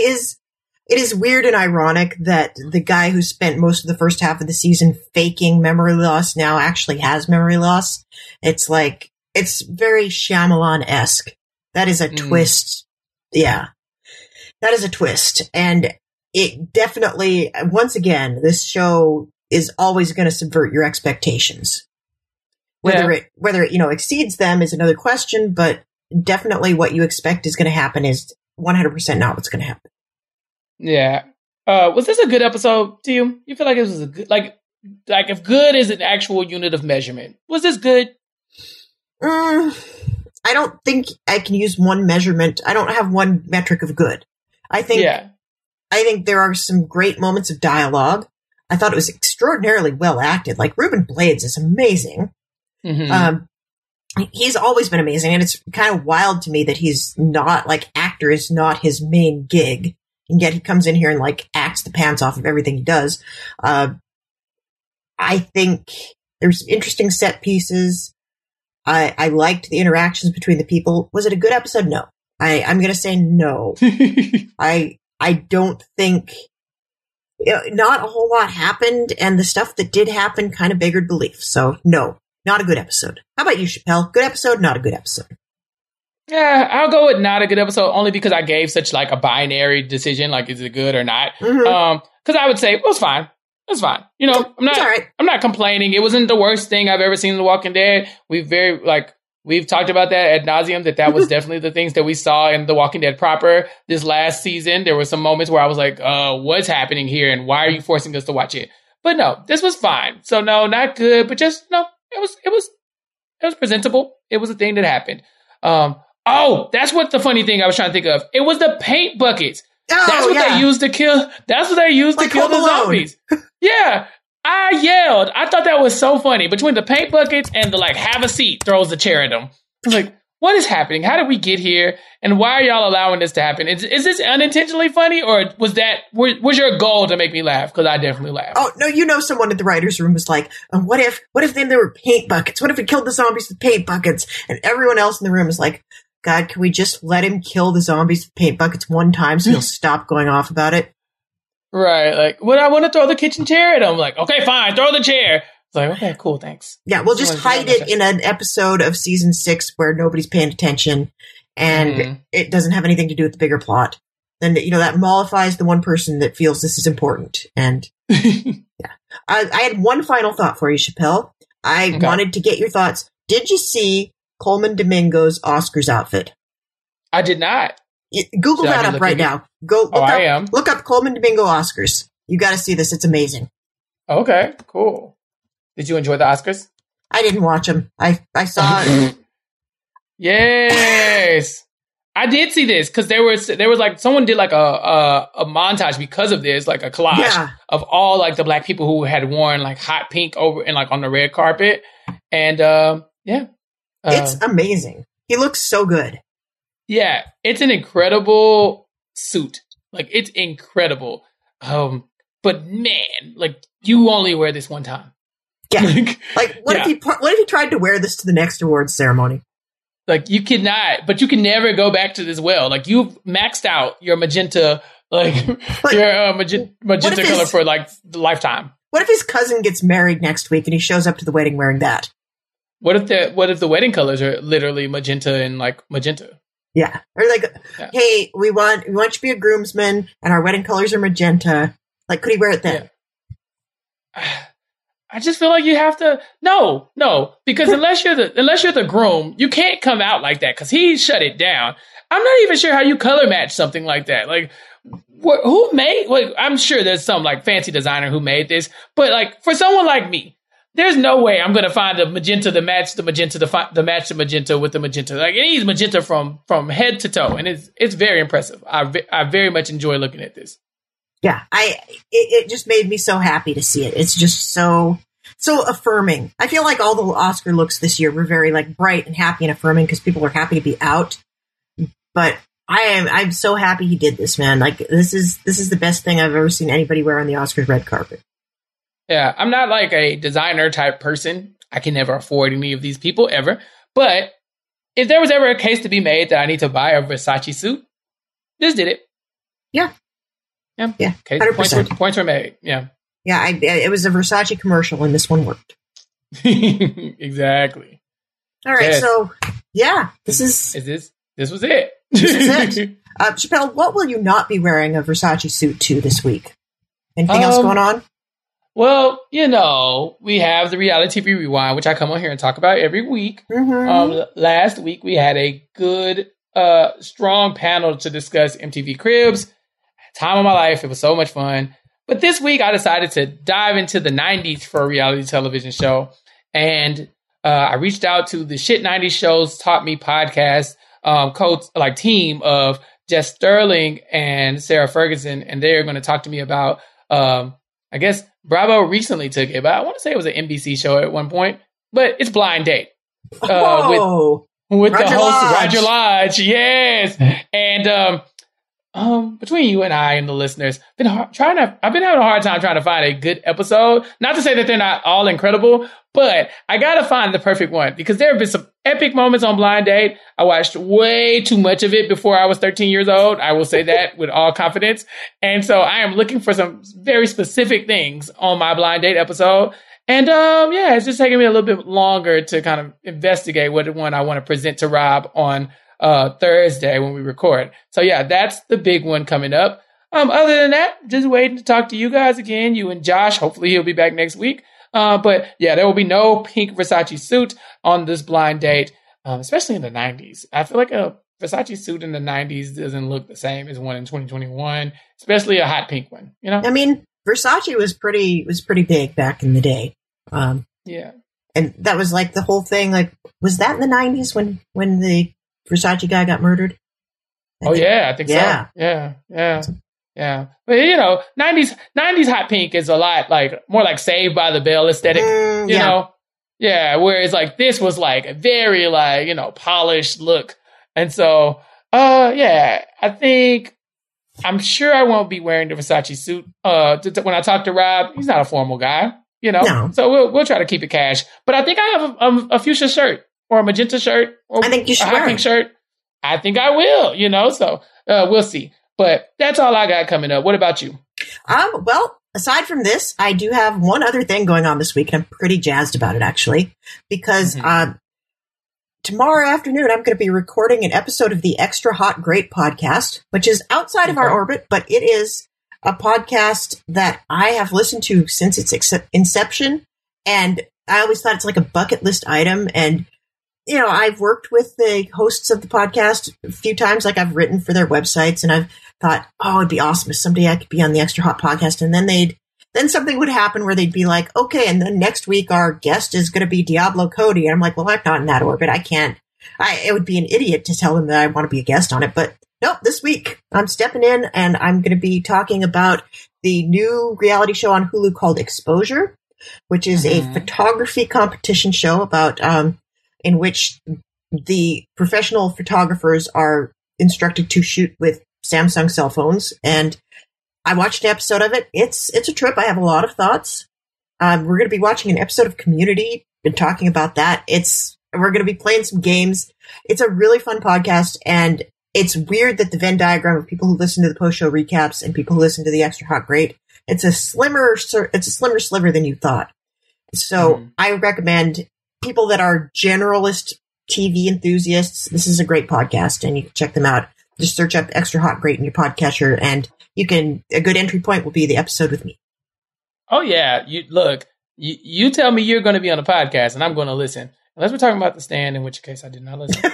is weird and ironic that the guy who spent most of the first half of the season faking memory loss now actually has memory loss. It's it's very Shyamalan-esque. That is a twist. Yeah, that is a twist. And it definitely, once again, this show is always going to subvert your expectations. Whether it exceeds them is another question, but definitely what you expect is going to happen is 100% not what's going to happen. Yeah. Was this a good episode to you? You feel like it was a good, like if good is an actual unit of measurement, was this good? I don't think I can use one measurement. I don't have one metric of good. I think there are some great moments of dialogue. I thought it was extraordinarily well acted. Like Ruben Blades is amazing. He's always been amazing. And it's kind of wild to me that he's not actor is not his main gig. And yet he comes in here and acts the pants off of everything he does. I think there's interesting set pieces. I liked the interactions between the people. Was it a good episode? No. I'm going to say no. I don't think not a whole lot happened, and the stuff that did happen kind of beggared belief. So no, not a good episode. How about you, Chappelle? Good episode, not a good episode. Yeah, I'll go with not a good episode only because I gave such like a binary decision, like is it good or not? Because I would say it was fine. It's fine. You know, I'm not complaining. It wasn't the worst thing I've ever seen in The Walking Dead. We've talked about that ad nauseum, that was definitely the things that we saw in The Walking Dead proper this last season. There were some moments where I was like, what's happening here? And why are you forcing us to watch it? But no, this was fine. So no, not good, but just, no, it was presentable. It was a thing that happened. That's what the funny thing I was trying to think of. It was the paint buckets. That's what they used to kill. That's what they used to kill the zombies. Yeah. I yelled. I thought that was so funny. Between the paint buckets and the have a seat, throws the chair at them. I was like, what is happening? How did we get here? And why are y'all allowing this to happen? Is this unintentionally funny, or was your goal to make me laugh? Because I definitely laughed. Oh, no, someone in the writer's room was like, what if then there were paint buckets? What if we killed the zombies with paint buckets? And everyone else in the room is like, God, can we just let him kill the zombies with paint buckets one time so he'll stop going off about it? Right. Like, when I want to throw the kitchen chair at him, like, okay, fine, throw the chair. It's like, okay, cool, thanks. Yeah, we'll just hide it in an episode of season 6 where nobody's paying attention and it doesn't have anything to do with the bigger plot. Then, that mollifies the one person that feels this is important. And yeah, I had one final thought for you, Chappelle. I wanted to get your thoughts. Did you see Coleman Domingo's Oscars outfit? I did not. Google that up right now. Look up Coleman Domingo Oscars. You got to see this. It's amazing. Okay, cool. Did you enjoy the Oscars? I didn't watch them. I saw it. Yes. I did see this because there was like someone did like a montage because of this, like a collage of all like the black people who had worn like hot pink over and like on the red carpet. And it's amazing. He looks so good. Yeah, it's an incredible suit. Like, it's incredible. But man, like, you only wear this one time. Yeah. What if he tried to wear this to the next awards ceremony? Like, you cannot, but you can never go back to this well. Like, you've maxed out your magenta, your magenta color for like the lifetime. What if his cousin gets married next week and he shows up to the wedding wearing that? What if the wedding colors are literally magenta and like magenta? Yeah. Or hey, we want you to be a groomsman and our wedding colors are magenta. Like, could he wear it then? Yeah. I just feel like you have to. No, because unless you're the groom, you can't come out like that because he shut it down. I'm not even sure how you color match something like that. Like, who made? Like, I'm sure there's some like fancy designer who made this, but like for someone like me, there's no way I'm going to find the magenta to match the magenta to match the magenta with the magenta. Like, it needs magenta from head to toe, and it's very impressive. I very much enjoy looking at this. Yeah, it just made me so happy to see it. It's just so affirming. I feel like all the Oscar looks this year were very like bright and happy and affirming because people are happy to be out. But I'm so happy he did this, man. Like, this is the best thing I've ever seen anybody wear on the Oscars red carpet. Yeah, I'm not like a designer type person. I can never afford any of these people ever. But if there was ever a case to be made that I need to buy a Versace suit, this did it. Yeah. Okay. 100%. Points were made. Yeah. Yeah, it was a Versace commercial, and this one worked. Exactly. All right, so yeah, this was it. This is it. Chappelle, what will you not be wearing a Versace suit to this week? Anything else going on? Well, we have the Reality TV Rewind, which I come on here and talk about every week. Mm-hmm. Last week we had a good, strong panel to discuss MTV Cribs. Time of my life. It was so much fun. But this week I decided to dive into the 90s for a reality television show. And I reached out to the Shit 90s Shows Taught Me podcast team of Jess Sterling and Sarah Ferguson. And they're going to talk to me about, I guess Bravo recently took it, but I want to say it was an NBC show at one point. But it's Blind Date. With the host, Roger Lodge. Yes. And between you and I and the listeners, I've been having a hard time trying to find a good episode. Not to say that they're not all incredible, but I gotta find the perfect one because there have been some epic moments on Blind Date. I watched way too much of it before I was 13 years old. I will say that with all confidence. And so I am looking for some very specific things on my Blind Date episode. And yeah, it's just taking me a little bit longer to kind of investigate what one I want to present to Rob on Thursday when we record. So yeah, that's the big one coming up. Other than that, just waiting to talk to you guys again, you and Josh. Hopefully he'll be back next week. But yeah, there will be no pink Versace suit on this blind date, especially in the 90s. I feel like a Versace suit in the 90s doesn't look the same as one in 2021, especially a hot pink one, you know? I mean, Versace was pretty big back in the day. Yeah. And that was like the whole thing. Like, was that in the 90s when the Versace guy got murdered? I think so. Yeah. But, you know, 90s hot pink is a lot like more like Saved by the Bell aesthetic, you know? Yeah. Whereas like this was like a very like, you know, polished look. And so, yeah, I'm sure I won't be wearing the Versace suit. When I talk to Rob, he's not a formal guy, you know? No. So we'll try to keep it cash. But I think I have a fuchsia shirt or a magenta shirt or I think you should a hot pink shirt. I think I will, you know? So, we'll see. But that's all I got coming up. What about you? Well, aside from this, I do have one other thing going on this week, and I'm pretty jazzed about it, actually, because tomorrow afternoon, I'm going to be recording an episode of the Extra Hot Great podcast, which is outside of our orbit, but it is a podcast that I have listened to since its inception, and I always thought it's like a bucket list item, and you know, I've worked with the hosts of the podcast a few times, like I've written for their websites, and I've thought, oh, it'd be awesome if someday I could be on the Extra Hot podcast. And then something would happen where they'd be like, okay, and then next week our guest is going to be Diablo Cody. And I'm like, well, I'm not in that orbit. It would be an idiot to tell them that I want to be a guest on it. But nope, this week I'm stepping in and I'm going to be talking about the new reality show on Hulu called Exposure, which is a photography competition show about, in which the professional photographers are instructed to shoot with Samsung cell phones. And I watched an episode of it. It's a trip. I have a lot of thoughts. We're going to be watching an episode of Community and talking about that. We're going to be playing some games. It's a really fun podcast. And it's weird that the Venn diagram of people who listen to the post show recaps and people who listen to the Extra Hot Great, it's a slimmer sliver than you thought. So I recommend people that are generalist TV enthusiasts. This is a great podcast and you can check them out. Just search up Extra Hot Great in your podcatcher and a good entry point will be the episode with me. Oh yeah. You tell me you're going to be on the podcast and I'm going to listen. Unless we're talking about The Stand, in which case I did not listen.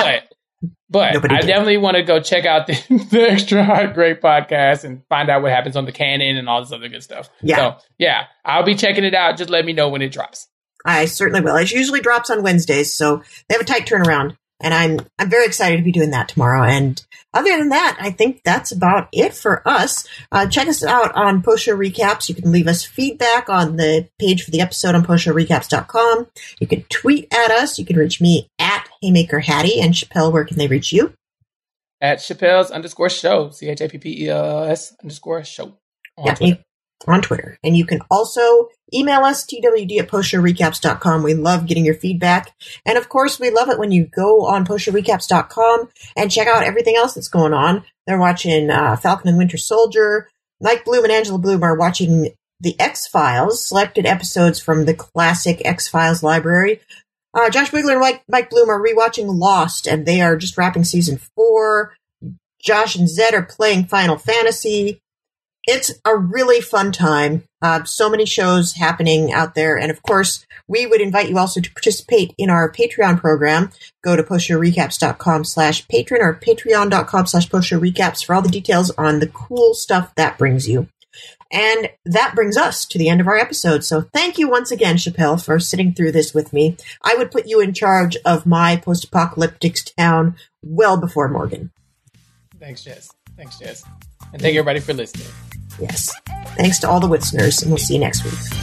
But I definitely want to go check out the Extra Hot Great podcast and find out what happens on the canon and all this other good stuff. Yeah. So yeah, I'll be checking it out. Just let me know when it drops. I certainly will. It usually drops on Wednesdays, so they have a tight turnaround, and I'm very excited to be doing that tomorrow. And other than that, I think that's about it for us. Check us out on Post Show Recaps. You can leave us feedback on the page for the episode on postshowrecaps.com. You can tweet at us. You can reach me at Haymaker Hattie. And Chappelle, where can they reach you? At Chappelle's_show, CHAPPELS_show on Twitter. On Twitter. And you can also email us, twd@postshowrecaps.com. We love getting your feedback. And of course, we love it when you go on postshowrecaps.com and check out everything else that's going on. They're watching Falcon and Winter Soldier. Mike Bloom and Angela Bloom are watching The X-Files, selected episodes from the classic X-Files library. Josh Wigler and Mike Bloom are rewatching Lost, and they are just wrapping season 4. Josh and Zed are playing Final Fantasy. It's a really fun time. So many shows happening out there. And of course, we would invite you also to participate in our Patreon program. Go to postshowrecaps.com/patron or patreon.com/postshowrecaps for all the details on the cool stuff that brings you. And that brings us to the end of our episode. So thank you once again, Chappelle, for sitting through this with me. I would put you in charge of my post-apocalyptic town well before Morgan. Thanks, Jess. And thank everybody for listening. Yes. Thanks to all the listeners, and we'll see you next week.